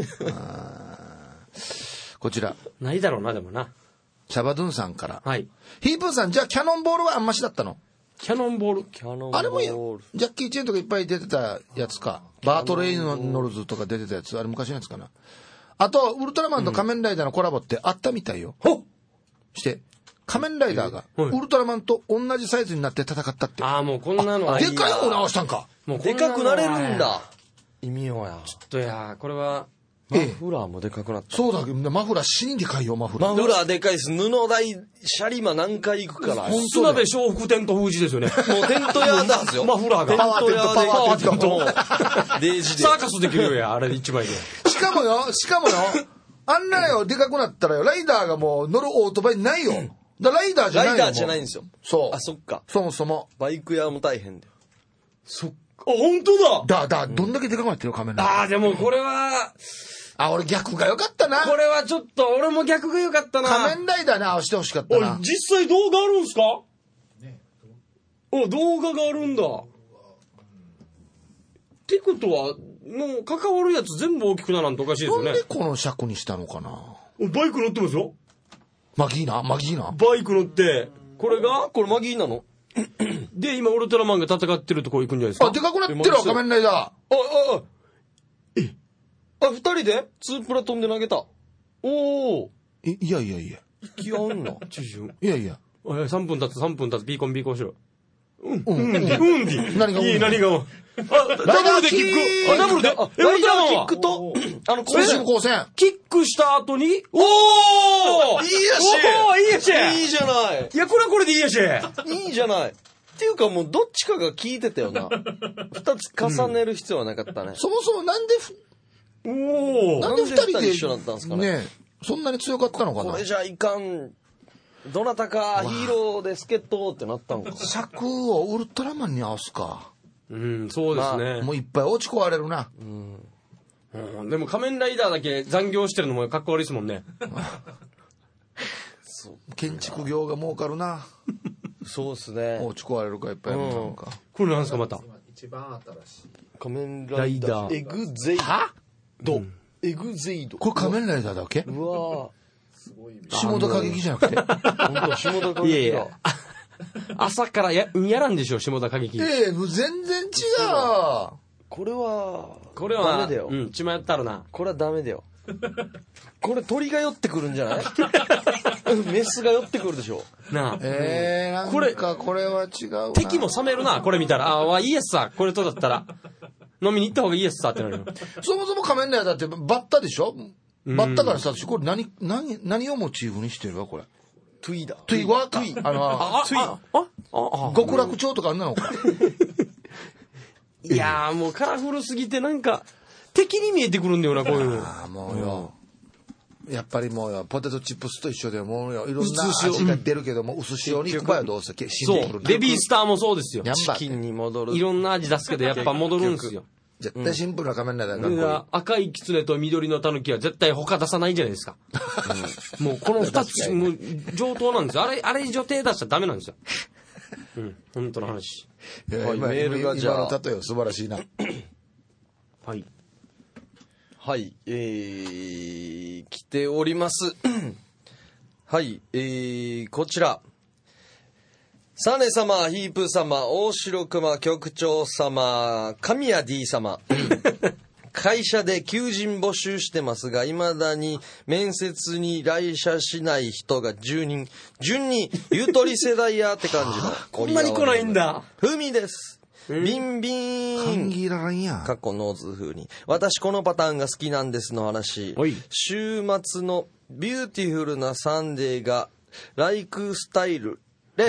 こちらないだろうな。でもなシャバドゥンさんから、 はい、 ヒープーさんじゃあキャノンボールはあんましだったの？ キャノンボールキャノンボールあれもジャッキー・チェンとかいっぱい出てたやつか。バート・レイノルズとか出てたやつあれ昔のやつかな。あとウルトラマンと仮面ライダーのコラボってあったみたいよ、 うん、 して仮面ライダーがウルトラマンと同じサイズになって戦ったって。 ああもうこんなのはでかい方直したんか。 もうでかくなれるんだ。意味よや。 ちょっとやこれはマフラーもでかくなった。 そうだけどマフラー死にでかいよマフラー。 マフラーでかいです。布台シャリマ何回行くから。 砂鍋笑福テント封じですよね。 もうテント屋なんですよ。 マフラーがテント屋でパワーテントパワーテント。デージで。 サーカスできるよやあれ一枚で。 しかもよしかもよあんなよでかくなったらよライダーがもう乗るオートバイないよ。だライダーじゃないよ。 ライダーじゃないんですよ。 そう。 あ、そっか。 そもそも。 バイク屋も大変だよ。 そっか。あ、本当だ。 だ、だ、どんだけでかくなってる仮面ライダー。 ああ、でもこれは、 あ、俺逆が良かったな。 これはちょっと、俺も逆が良かったな。 仮面ライダーに合わせてほしかったな。 おい、実際動画あるんすか？ね。お、動画があるんだ。ってことは、もう関わるやつ全部大きくならんとおかしいですよね。 なんでこの尺にしたのかな。 バイク乗ってますよ。 マギーナマギーナバイク乗って、これがこれマギーなので、今、ウルトラマンが戦ってるとこ行くんじゃないですか。 あ、でかくなってるわ、仮面ライダー。あ、 あ、あ、えあ、二人でツープラ飛んで投げた。おお。 い、いやいやいや。 気合うんな。 いやいや。 さんぷん経つ、さんぷん経つ、ビーコンビーコンしろ。うん、 うん、うん、うん。 何がいい、何が。あ、ダブルでキック。あ、ダブルで。あ、 ライダーキックと、 あの、光線光線。 キックした後に、おーいいやしおーいいやしいいじゃない。 いや、これはこれでいいやしいいじゃない。っていうかもうどっちかが効いてたよな。二つ重ねる必要はなかったね。 そもそもなんで、 おーなんで二人で一緒だったんですかね。 ね、そんなに強かったのかな。 これじゃいかん。 どなたかヒーローで助っ人ってなったんか。 尺をウルトラマンに合わすか。 うん、そうですね。 もういっぱい落ち壊れるな。 うん、でも仮面ライダーだけ残業してるのもかっこ悪いですもんね。 建築業が儲かるな。 そうですね。 落ち壊れるかいっぱいやるのか。 これなんですかまた。 一番新しい仮面ライダー。エグゼイド。エグゼイド。 これ仮面ライダーだけ？ うわ下田歌劇じゃなくて。 本当下田歌劇だ。 いやいや。朝からや、やらんでしょ、下田歌劇。 ええ、もう全然違う。 これは、 これは、 ダメだよ。 うん、血迷ったらな。 これはダメだよ。これ鳥が寄ってくるんじゃないメスが寄ってくるでしょ。 なあ。 ええ、なんかこれは違うな。 敵も冷めるな、これ見たら。ああ、いいやつさ、これとだったら。飲みに行った方がいいやつさってなるよ。 そもそも仮面ライダーってバッタでしょ？バッタからさ、これ何、何、何をモチーフにしてるわ、これ。 トゥイだ。 トゥイはか。あの、 あ、トゥイ。あ、あ、あ、 極楽鳥とかあんなのか。 いやーもうカラフルすぎてなんか、敵に見えてくるんだよな、こういうの。 ああ、もうよ。やっぱりもうよ、ポテトチップスと一緒でもうよ、いろんな味が出るけども、薄塩に行く場合はどうせ死んでくる。 ベビースターもそうですよ。 チキンに戻る。 いろんな味出すけど、やっぱ戻るんですよ。 絶対シンプルな仮面ライダーこれがが赤い狐と緑の狸は絶対他出さないじゃないですか。もうこの二つ、もう上等なんですよ。あれ、あれ以上手出しちゃダメなんですよ。うん、本当の話。 はい、メールがじゃあ。今の例えは素晴らしいな。 はい。 はい、えー、来ております。はい、えー、こちら。サネ様、ヒープ様、大城熊局長様、神谷 D 様。会社で求人募集してますが、未だに面接に来社しない人がじゅうにん。順に、ゆとり世代やって感じの。 こんなに来ないんだ。 ふみです。ビンビーン。 歓迎らんや。 かっこノーズ風に。私このパターンが好きなんですの話。週末のビューティフルなサンデーがライクスタイルです。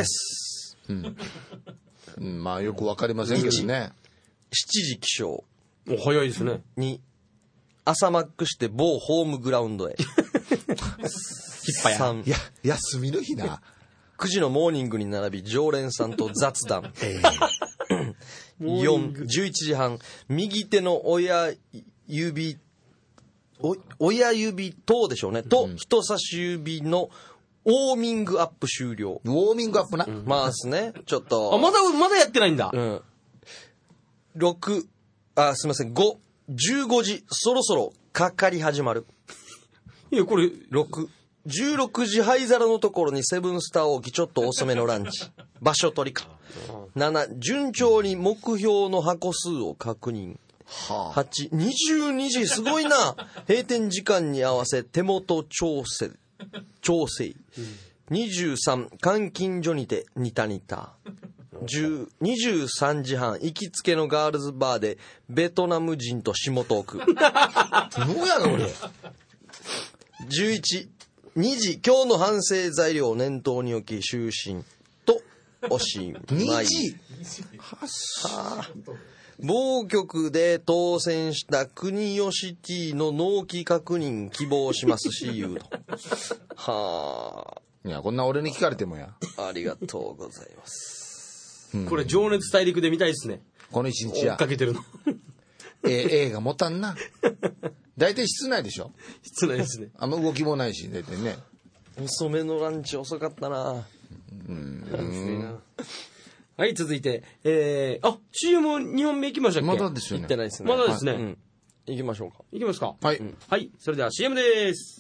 うんうん、まあよくわかりませんけどね。 しちじ起床。 お早いですね。 に、朝マックして某ホームグラウンドへ。 引っ張や。 さん、 いや、休みの日な。 くじのモーニングに並び常連さんと雑談。よん、じゅういちじはん、右手の親指、お親指等でしょうね。と、うん、人差し指のウォーミングアップ終了。 ウォーミングアップな。 うん、まあすね。ちょっと。 あ、まだ、まだやってないんだ。 うん。ろく、あ、すみません。ご、じゅうごじ、そろそろかかり始まる。 いや、これ、 ろく、じゅうろくじ灰皿のところにセブンスターを置き、ちょっと遅めのランチ。場所取りか。なな、順調に目標の箱数を確認。はち、にじゅうにじ、すごいな。閉店時間に合わせ手元調整。調整。にじゅうさん、監禁所にてニタニタ。じゅう、にじゅうさんじはん、行きつけのガールズバーでベトナム人と下トーク。 どうやろ俺。 じゅういち、にじ、今日の反省材料を念頭に置き就寝とおしまい。にじはあ、某局で当選した国吉 T の納期確認希望しますし言うと。はあ。いや、こんな俺に聞かれてもや。 ありがとうございます。 うん、これ情熱大陸で見たいですね。 この一日や。 追っかけてるの。 えー、映画もたんな。大体室内でしょ。 室内ですね。 あんま動きもないし、大体ね。 遅めのランチ遅かったな。 うん。 はい、続いて、えー、あ、シーエムにほんめ行きましたっけ？ まだですよね。 行ってないですね。 まだですね。 はい、うん。行きましょうか。 行きますか。 はい。 うん、はい、それでは シーエム でーす。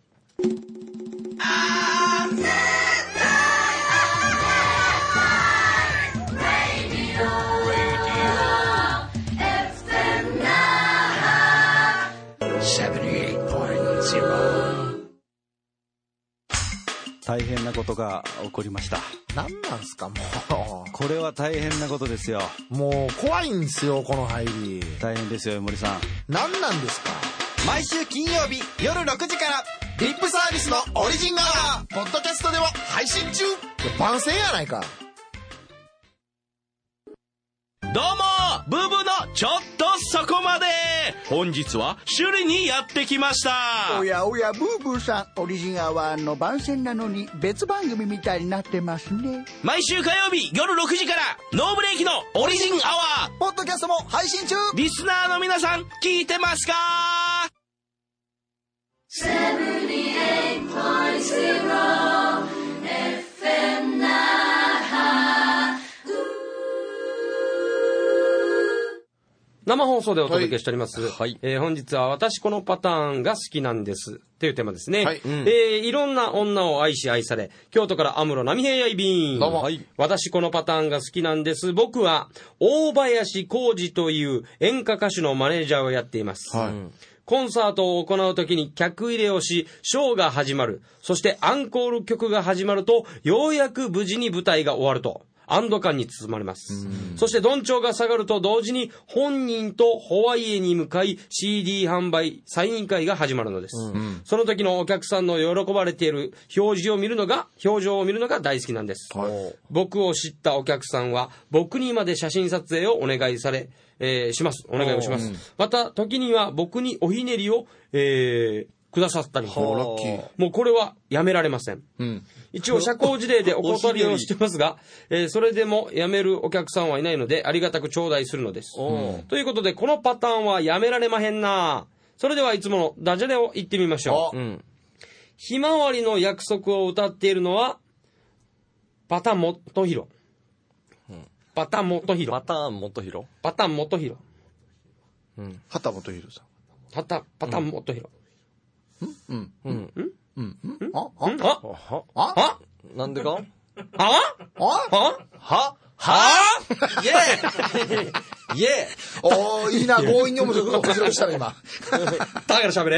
大変なことが起こりました。 何なんすかもう。 これは大変なことですよ。 もう怖いんですよこの入り。 大変ですよ森さん。 何なんですか。 毎週金曜日夜ろくじからリップサービスのオリジンアワーポッドキャストでは配信中。 番宣やないか。 どうもブブのちょっとそこまで。本日は首里にやってきました。 おやおやブーブーさん、オリジンアワーの番宣なのに別番組みたいになってますね。 毎週火曜日夜ろくじからノーブレーキのオリジンアワーポッドキャストも配信中。 リスナーの皆さん聞いてますか？ セブンティエイトポイントゼロ エフエム 那覇。 生放送でお届けしております。 はいえー本日は私このパターンが好きなんですっていうテーマですね。 はいえーいろんな女を愛し愛され、京都からアムロ波平やいびん。 どうもはい私このパターンが好きなんです。僕は大林浩二という演歌歌手のマネージャーをやっています。 はいコンサートを行うときに客入れをし、ショーが始まる。そしてアンコール曲が始まると、ようやく無事に舞台が終わると。安堵感に包まれます。そしてどんちょうが下がると同時に本人とホワイエに向かい シーディー 販売サイン会が始まるのです。その時のお客さんの喜ばれている表示を見るのが、表情を見るのが大好きなんです。僕を知ったお客さんは僕にまで写真撮影をお願いされ、えーします。お願いをします。また時には僕におひねりを、えーくださったり。 ラッキー。 もうこれはやめられません。 うん。 一応社交辞令でお断りをしてますが、えーそれでもやめるお客さんはいないのでありがたく頂戴するのです。ということでこのパターンはやめられまへんな。それではいつものダジャレを言ってみましょう。 うん。 ひまわりの約束を歌っているのはパターン元弘。パターン元弘。 パターン元弘。 パターン元弘。 畑本博さん。 パタパターン元弘。 うん。 うん。 うん。ああんあああなんでかあああははイェーイイェおー、いいな、強引に面白く、面白くしたね、今。 だから喋れ。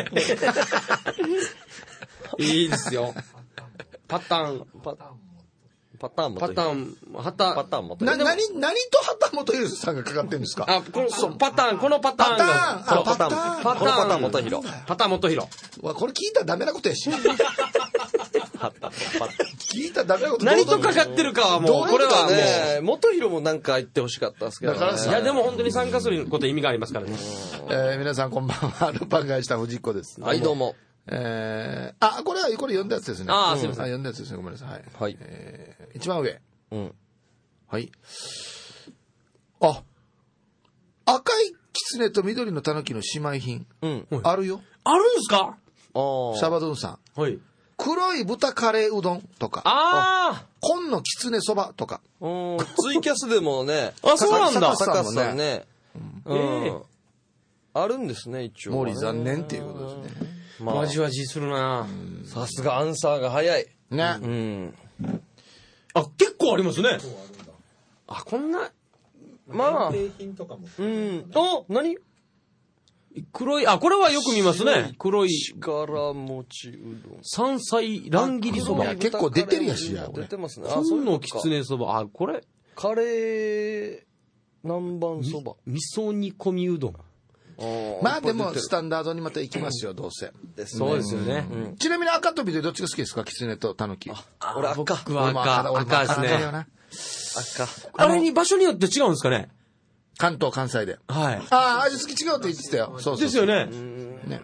いいですよ。パターン、パーパターン元パター弘。 ン、はた、 パターン元な、 弘。 なに、何と畑本博さんがかかってるんですか？ あ、この、そう、パターン、このパターンが、 パターンあそうパターンパターン、 このパターン元弘。 パターン元弘。 わ、これ聞いたらダメなことやし。 パターン。 聞いたらダメなこと。 何とかかってるかはもう、 どういうこれはもう、 ね元弘もなんか言ってほしかったですけどね。 だからいやでも本当に参加すること意味がありますからね。 えー皆さんこんばんは。ルパン返した藤子です。 はい、どうも。 えー、あ、これは、これ読んだやつですね。 あーすいませんあ、読んだやつですね。ごめんなさい。はい。 はい。 えー、一番上。 うん。 はい。あ、赤い狐と緑の狸の姉妹品。 うん。 あるよ。 あるんですか？ あーシャバドゥンさん。 はい。 黒い豚カレーうどんとか、 あ紺の狐そばとか。 うん。ツイキャスでもね、 あ、あ、そうなんだ。 サカサカさんね。うええん。あるんですね、一応。 毛利残念っていうことですね。 まあわじわじするな。 さすがアンサーが早い。 ね。 うん。 あ、結構ありますね。あ、こんな、 まあ、 製品とかも。 うん。お、何黒い、あ、これはよく見ますね。黒い、 力餅うどん。 山菜乱切りそば。 いや結構出てるやしやこれ出てますね。あ、そう紺のいうのか。 狐そば。あ、これ、 カレー南蛮そば。 味噌煮込みうどん。 まあでも、スタンダードにまた行きますよ、どうせ。 そうですよね。 ちなみに赤と緑どっちが好きですか？狐と狸。 俺赤。 僕は赤、 俺も赤ですね。 だよな。 赤。 あれに場所によって違うんですかね？ 関東、関西で。 はい。 ああ、味付き違うって言ってたよ。そうそうそう。 ですよね。 ね。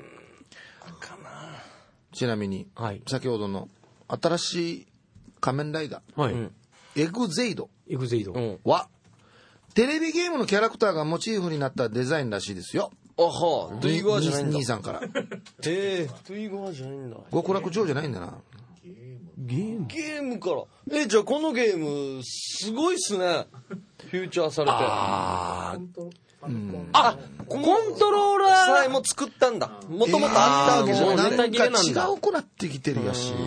ちなみに、 はい。 先ほどの新しい仮面ライダー、 はい。 エグゼイドエグゼイド。 は、テレビゲームのキャラクターがモチーフになったデザインらしいですよ。 あは、トゥイガーじゃないんだ。 兄さんから。 ええ、トゥイガーじゃないんだ。 極楽城じゃないんだな。 ゲームゲームから。え、じゃあこのゲーム、すごいっすね。フューチャーされて。 ああ、コントローラーさえも作ったんだ。もともとあったわけじゃもうなくて。 なんか違うくなってきてるやし。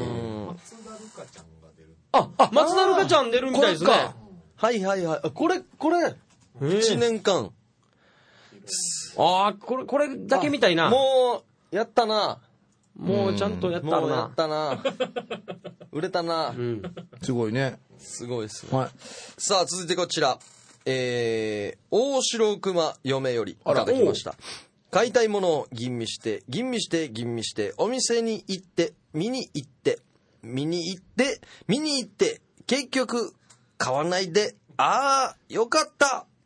あ、あ、松田るかちゃん出るみたいですね。 はいはいはい。あこれ、これ、いちねんかん。 ああ、これ、これだけみたいな。 もう、やったな。 もうちゃんとやったもうやなっ。たな。売れたな。 うん。 すごいね。 すごいっすね。 はい。 さあ、続いてこちら。えー、大城熊嫁よりいただきました。買いたいものを吟味して、吟味して、吟味して、お店に行って、見に行って、見に行って、見に行って、結局、買わないで、ああ、よかった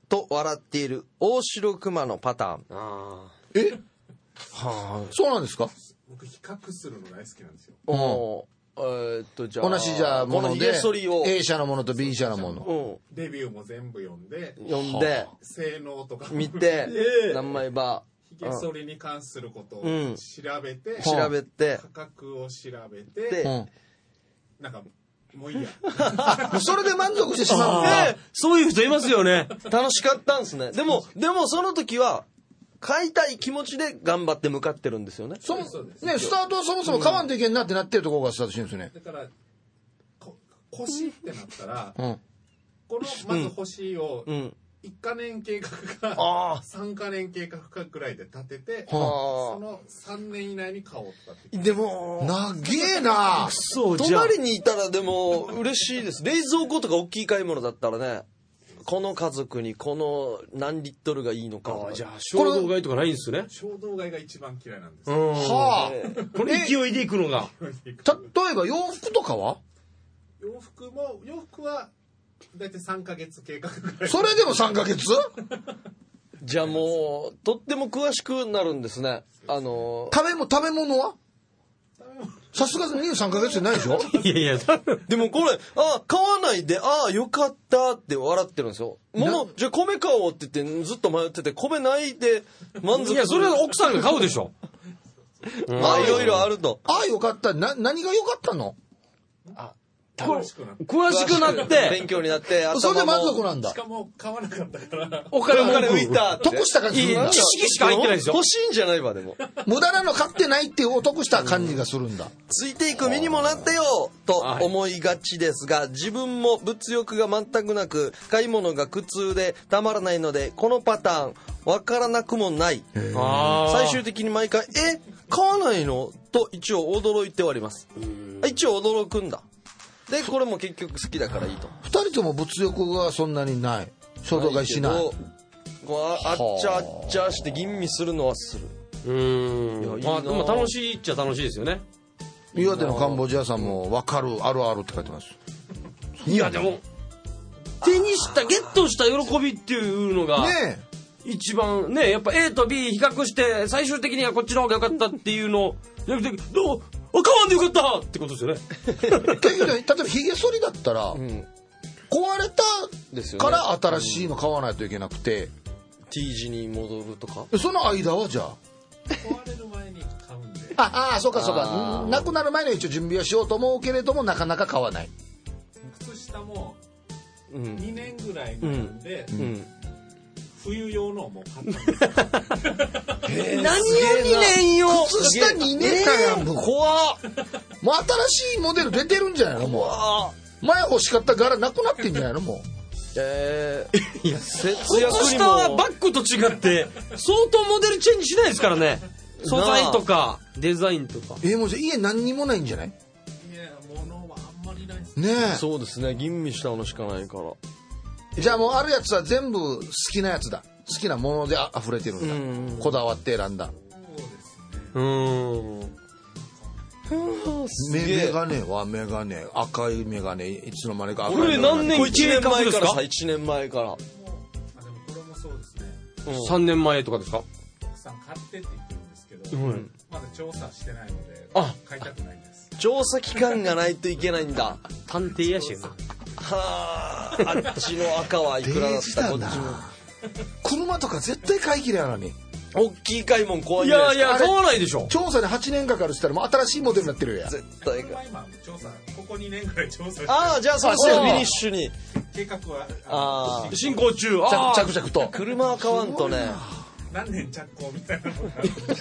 と笑っている大城熊のパターン。 あえはあ、 そうなんですか？ 僕比較するの大好きなんですよ。 おえー、っとじゃあ同じじゃあものこのひげで剃りを A 社のものと B 社のもの。 うん、 デビューも全部読んで、 読んで性能とかも見て、 えー何枚ばひげ剃りに関することをうん調べて、 調べて、 価格を調べで、 て、なんかもういいや。 もうそれで満足してしまうんあだ。 ーそういう人いますよね。 楽しかったんですね。でもでもその時は買いたい気持ちで頑張って向かってるんですよね。 そもそうですね、スタートはそもそも買わんといけんなってなってるところがスタートしてるんですよね。 だからこ腰ってなったら、 うん。 このまず星をうん。 いっかねん計画あかさんかねん計画かぐらいで立てて、 はそのさんねん以内に買おうとかって。 でもなげえな。 そうじゃあ。 隣にいたらでも嬉しいです。冷蔵庫とか大きい買い物だったらね、この家族にこの何リットルがいいのか。 あじゃあ衝動買いとかないんですね。 衝動買いが一番嫌いなんですよ。 うん。 はこの勢いでいくのが。 あ。例えば洋服とかは？ 洋服も洋服はだいたいさんかげつ計画ぐらい。 それでもさんかげつ？ じゃあもうとっても詳しくなるんですね。あの食べも食べ物は？さすがににさんかげつじゃないでしょ？ いやいや、多分でもこれあ買わないでああよかったって笑ってるんですよ。もうじゃあ米買おうって言ってずっと迷ってて米ないで満足。 いや、それは奥さんが買うでしょ。 ああいろいろあると。 ああよかった。な何がよかったの？ 詳しくなって。 詳しくなって勉、強になって頭もそれで満足なんだし。かも買わなかったから。 お金もお金浮いたって得した感じするな。 いや知識しか入ってないですよ。 欲しいんじゃないわでも。 無駄なの買ってないっていうお得した感じがするんだ。 ついていく身にもなってよと思いがちですが、自分も物欲が全くなく買い物が苦痛でたまらないので、このパターンわからなくもない。 あー最終的に毎回え買わないのと一応驚いております。一応驚くんだ。でこれも結局好きだからいいと。 二人とも物欲がそんなにない。衝動買いしない。 こうあっちゃあっちゃして吟味するのはする。 うーん。 いやいいなまあ、でも楽しいっちゃ楽しいですよね。 岩手のカンボジアさんも分かる、あるあるって書いてます。 いや、でも、手にした、ゲットした喜びっていうのが、 ね一番ね、やっぱ A と B 比較して、最終的にはこっちの方が良かったっていうのを、じゃなくて、どうあ、買わんでよかったってことですよね。 え。結局ね、例えばヒゲ剃りだったら、 うん壊れですよね。 たから新しいの買わないといけなくて、 T 字に戻るとか。 その間はじゃあ。 壊れる前に買うんで。 ああ、そうかそうか。 あーなくなる前に一応準備はしようと思うけれども、なかなか買わない。 靴下もうんにねんぐらいなんで、 うん。 冬用のをもう買ったんですよ。 何をにねんよ。 靴下にねんかんやん、もう。 怖っ。 もう新しいモデル出てるんじゃないのもう。前欲しかった柄なくなってんじゃないのもう。 えー、いや節約靴にも下はバッグと違って、相当モデルチェンジしないですからね。素材とか、デザインとか。 えー、もうじゃあ家何にもないんじゃない？ いや、物はあんまりないです。 ねえ。 そうですね吟味したのしかないから。 じゃあもうあるやつは全部好きなやつだ。好きなものであ溢れてるんだ。 うんこだわって選んだ。 うーん。 メメすげえ。 ガネはメガネ、赤いメガネ、いつの間にか赤いこれ何年これいちねんまえ計画ですかからさいちねんまえから。 あ、でもこれもそうですね。 さんねんまえとかですか？ 奥さん買ってって言ってるんですけど、 うんまだ調査してないので、 あ買いたくないんです。 調査期間がないといけないんだ。 探偵やしよな。 はあ、あっちの赤はいくらだったこっちも。 車とか絶対買い切れやのに。 大きい買い物怖いいじゃないですか。 やいや、買わないでしょ。 調査ではちねんかかるって言ったらもう新しいモデルになってるやん。 絶対これは今調査、ここにねんぐらい調査して、 ああ、じゃあそしてフィニッシュに。 計画はああ、 進行中。あ着々と。 車は買わんとね。 何年着工みたいなのが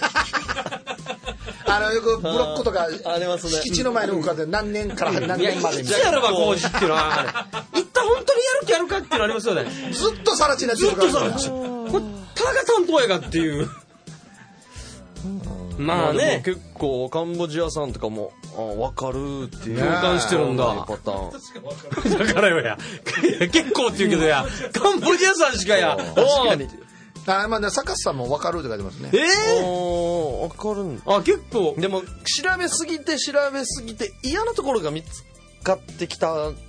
あのよくブロックとかありますね。 敷地の前の丘で何年から何いや、 年までいつやれば工事っていうのは、一旦本当にやる気やるかっていうのありますよね。 ずっとさら地になってずっるからとさ、これ、ただが担当やがっていう。まあね。 結構カンボジアさんとかも、あ分かるっていう。 共感してるんだパターン。 だからよや。結構って言うけどや、カンボジアさんしかや。 確かに。 あまあね、サカスさんも分かるって書いてますね。 ええおー、分かるんだ。 あ、結構。 でも、調べすぎて調べすぎて嫌なところが見つかってきた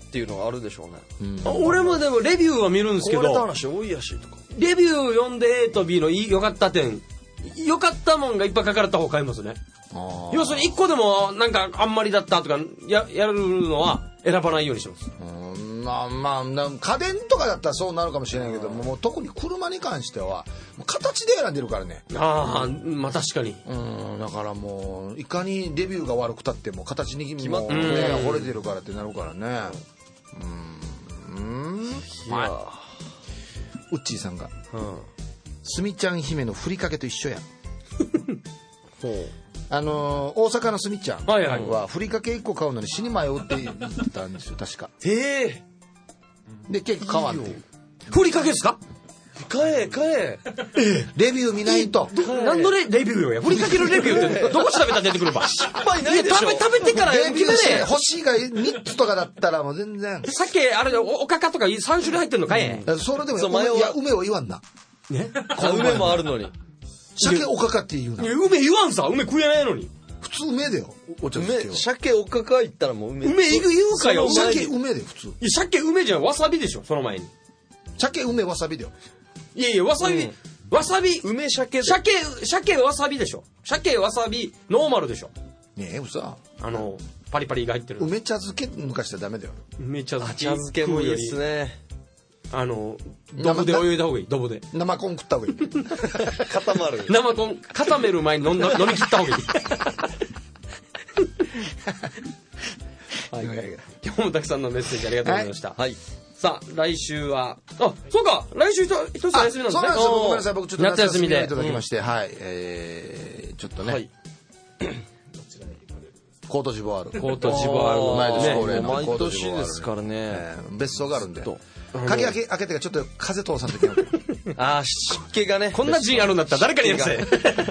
っていうのがあるでしょうね。 あ俺もでもレビューは見るんですけ壊れたど、 話多いやしとか。 レビュー読んで A と B のいい良かった点、良かったもんがいっぱい書かれた方買いますね。要するにいっこでもなんかあんまりだったとか や, やるのは選ばないようにします。 うんまあまあな家電とかだったらそうなるかもしれないけども、もう特に車に関してはもう形で選んでるからね。 ああ、まあ確かに。 うんだからもういかにレビューが悪くたっても形に決まってもうるね目が惚れてるからってなるからね。うんうんいやウッチーさんがー、うん。 すみちゃん姫のふりかけと一緒や。 ほう。 あのー大阪のすみちゃんはいはいはふりかけいっこ買うのに死に迷うって言ったんですよ確か。 ええで結構買わんっていう。 ふりかけですか？ 買え買え。 レビュー見ないと。 何のレレビューよや。ふりかけのレビューってどこ調べたら出てくるば。失敗ないでしょ。 食べ食べてからレビューしてね。 欲しいがみっつとかだったらもう全然。 鮭あれおおかかとかさん種類入ってんのかい。 それでもそう迷う梅いや梅を言わんな。 ね。 あ梅もあるのに。 鮭おかかって言うな。 いや梅言わんさ。梅食えないのに。 普通梅だよ。お茶漬け梅、 は。 鮭おかかいったらもう梅。 梅言う言うかよ。 鮭梅で普通。 いや鮭梅じゃん。わさびでしょ。その前に。 鮭梅わさびだよ。 いやいやわさび、 うん、 わさび梅鮭で。 鮭鮭わさびでしょ。鮭わさびノーマルでしょ。 ねえさあのパリパリが入ってる。 梅茶漬け抜かしたらダメだよ。 梅茶漬け。 茶漬けもいいっすね。 あのドブで泳いだ方がいい。ドブで。 生コン食った方がいい。 固まる。 生コン固める前に飲ん飲み切った方がいい。はい、今日もたくさんのメッセージありがとうございました。 はい。 さあ来週はあそうか来週一一つお休みなんですね。 そうなんですよ。ごめんなさい僕ちょっと夏休みでいただきまして、はいえー、ちょっとね。はい。コートジボワール。 コートジボワール毎年恒例の毎コートジボワール年ですからね。 えー別荘があるんで。鍵開け開けてからちょっと風通さんといけない。 ああ湿気がね。 こんな陣あるんだったら誰かにやらせ。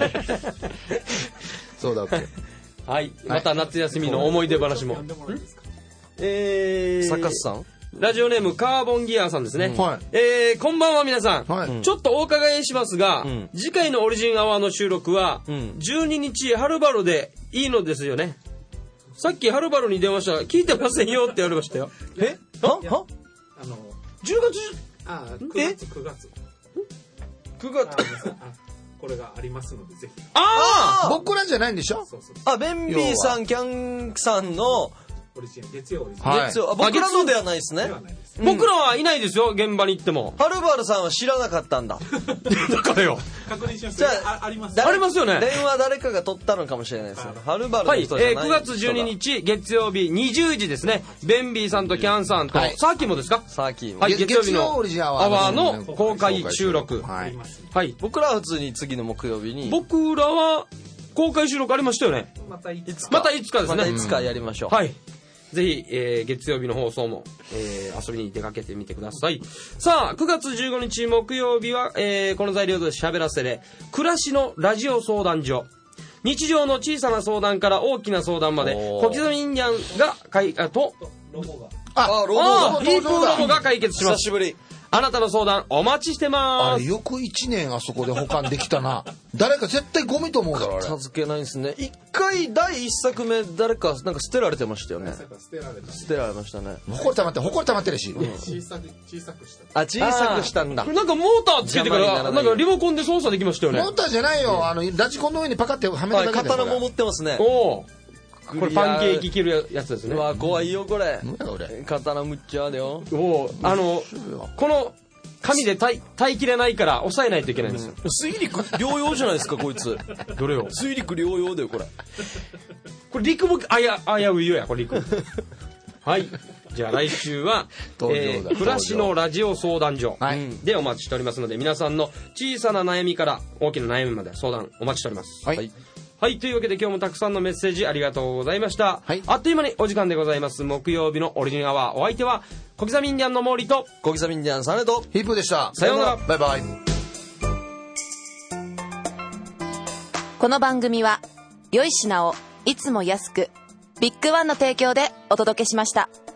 そうだ OK。 はいまた夏休みの思い出話も。えー、 サカスさん。 ラジオネームカーボンギアさんですね、 はいえー、こんばんは皆さん、 はいちょっとお伺いしますが、 ん次回のオリジンアワーの収録は、 んじゅうににちはるばるでいいのですよね。さっきはるばるに電話したら聞いてませんよって言われましたよ。 えははあのじゅうがつあくがつくがつくがつ。 あこれがありますのでぜひ。 ああ僕らじゃないんでしょ。 そうそうあベンビーさんキャンさんのオリジン月曜オリジンはい月曜。あ僕らのではないですねで。はないです。 僕らはいないですよ現場に行っても。 はるばるさんは知らなかったんだ。 だからよ確認します。 じゃああります。 誰ありますよね電話誰かが取ったのかもしれないですよ。はるばるはい、えの人じゃないー、くがつじゅうににち月曜日にじゅうじですね。ベンビーさんとキャンさんと、 はいさっきもですか。 さっきも。 はい、 月月曜日の月曜オリジンアアワーワーの公開収録。 はい。 はい、 僕らは普通に次の木曜日に。 僕らは公開収録ありましたよね。 またいつまたいつかですね。 またいつかやりましょう。 はい。ぜひ、えー、月曜日の放送も、えー、遊びに出かけてみてください。さあ、くがつじゅうごにち木曜日は、えー、この材料で喋らせれ、暮らしのラジオ相談所。日常の小さな相談から大きな相談まで、 おー小刻みインディアンがかい、あと、 ロゴがあ、ロあー、 ボヒープーロボが解決します。 久しぶり。 あなたの相談お待ちしてあます。 れよくいちねんあそこで保管できたな。誰か絶対ゴミと思うだろあれ。 片付けないんですね。一回第一作目誰かなんか捨てられてましたよね。 捨てられた。 捨てられましたね。 ほこり溜まってほこり溜まってるし。 小さく小さくした。 あ、小さくしたんだ。 なんかモーターつけてから、 邪魔にならなないんかリモコンで操作できましたよね。 モーターじゃないよ。あのラジコンの上にパカってはめたはい、 だけだよ。 刀も持ってますね。 おお。これパンケーキ切るやつですね。 うわ、怖いよこれ。 なんだ俺。 刀むっちゃあるよ。 おお、あの、この紙で耐耐えきれないから抑えないといけないんですよ。 水陸両用じゃないですかこいつ。 どれを？ 水陸両用だよこれ。 これ陸もあやあやうよやこれ陸。はい。じゃあ来週は、 登場だえー、暮らしのラジオ相談所はいでお待ちしておりますので、皆さんの小さな悩みから大きな悩みまで相談お待ちしております。 はい。 はいはい、というわけで今日もたくさんのメッセージありがとうございました。 はいあっという間にお時間でございます。木曜日のオリジンアワー、お相手は小刻みインディアンの毛利と、 小刻みインディアンサネと。 ヒープーでした。 さようなら。 バイバイ。 この番組は良い品をいつも安くビッグワンの提供でお届けしました。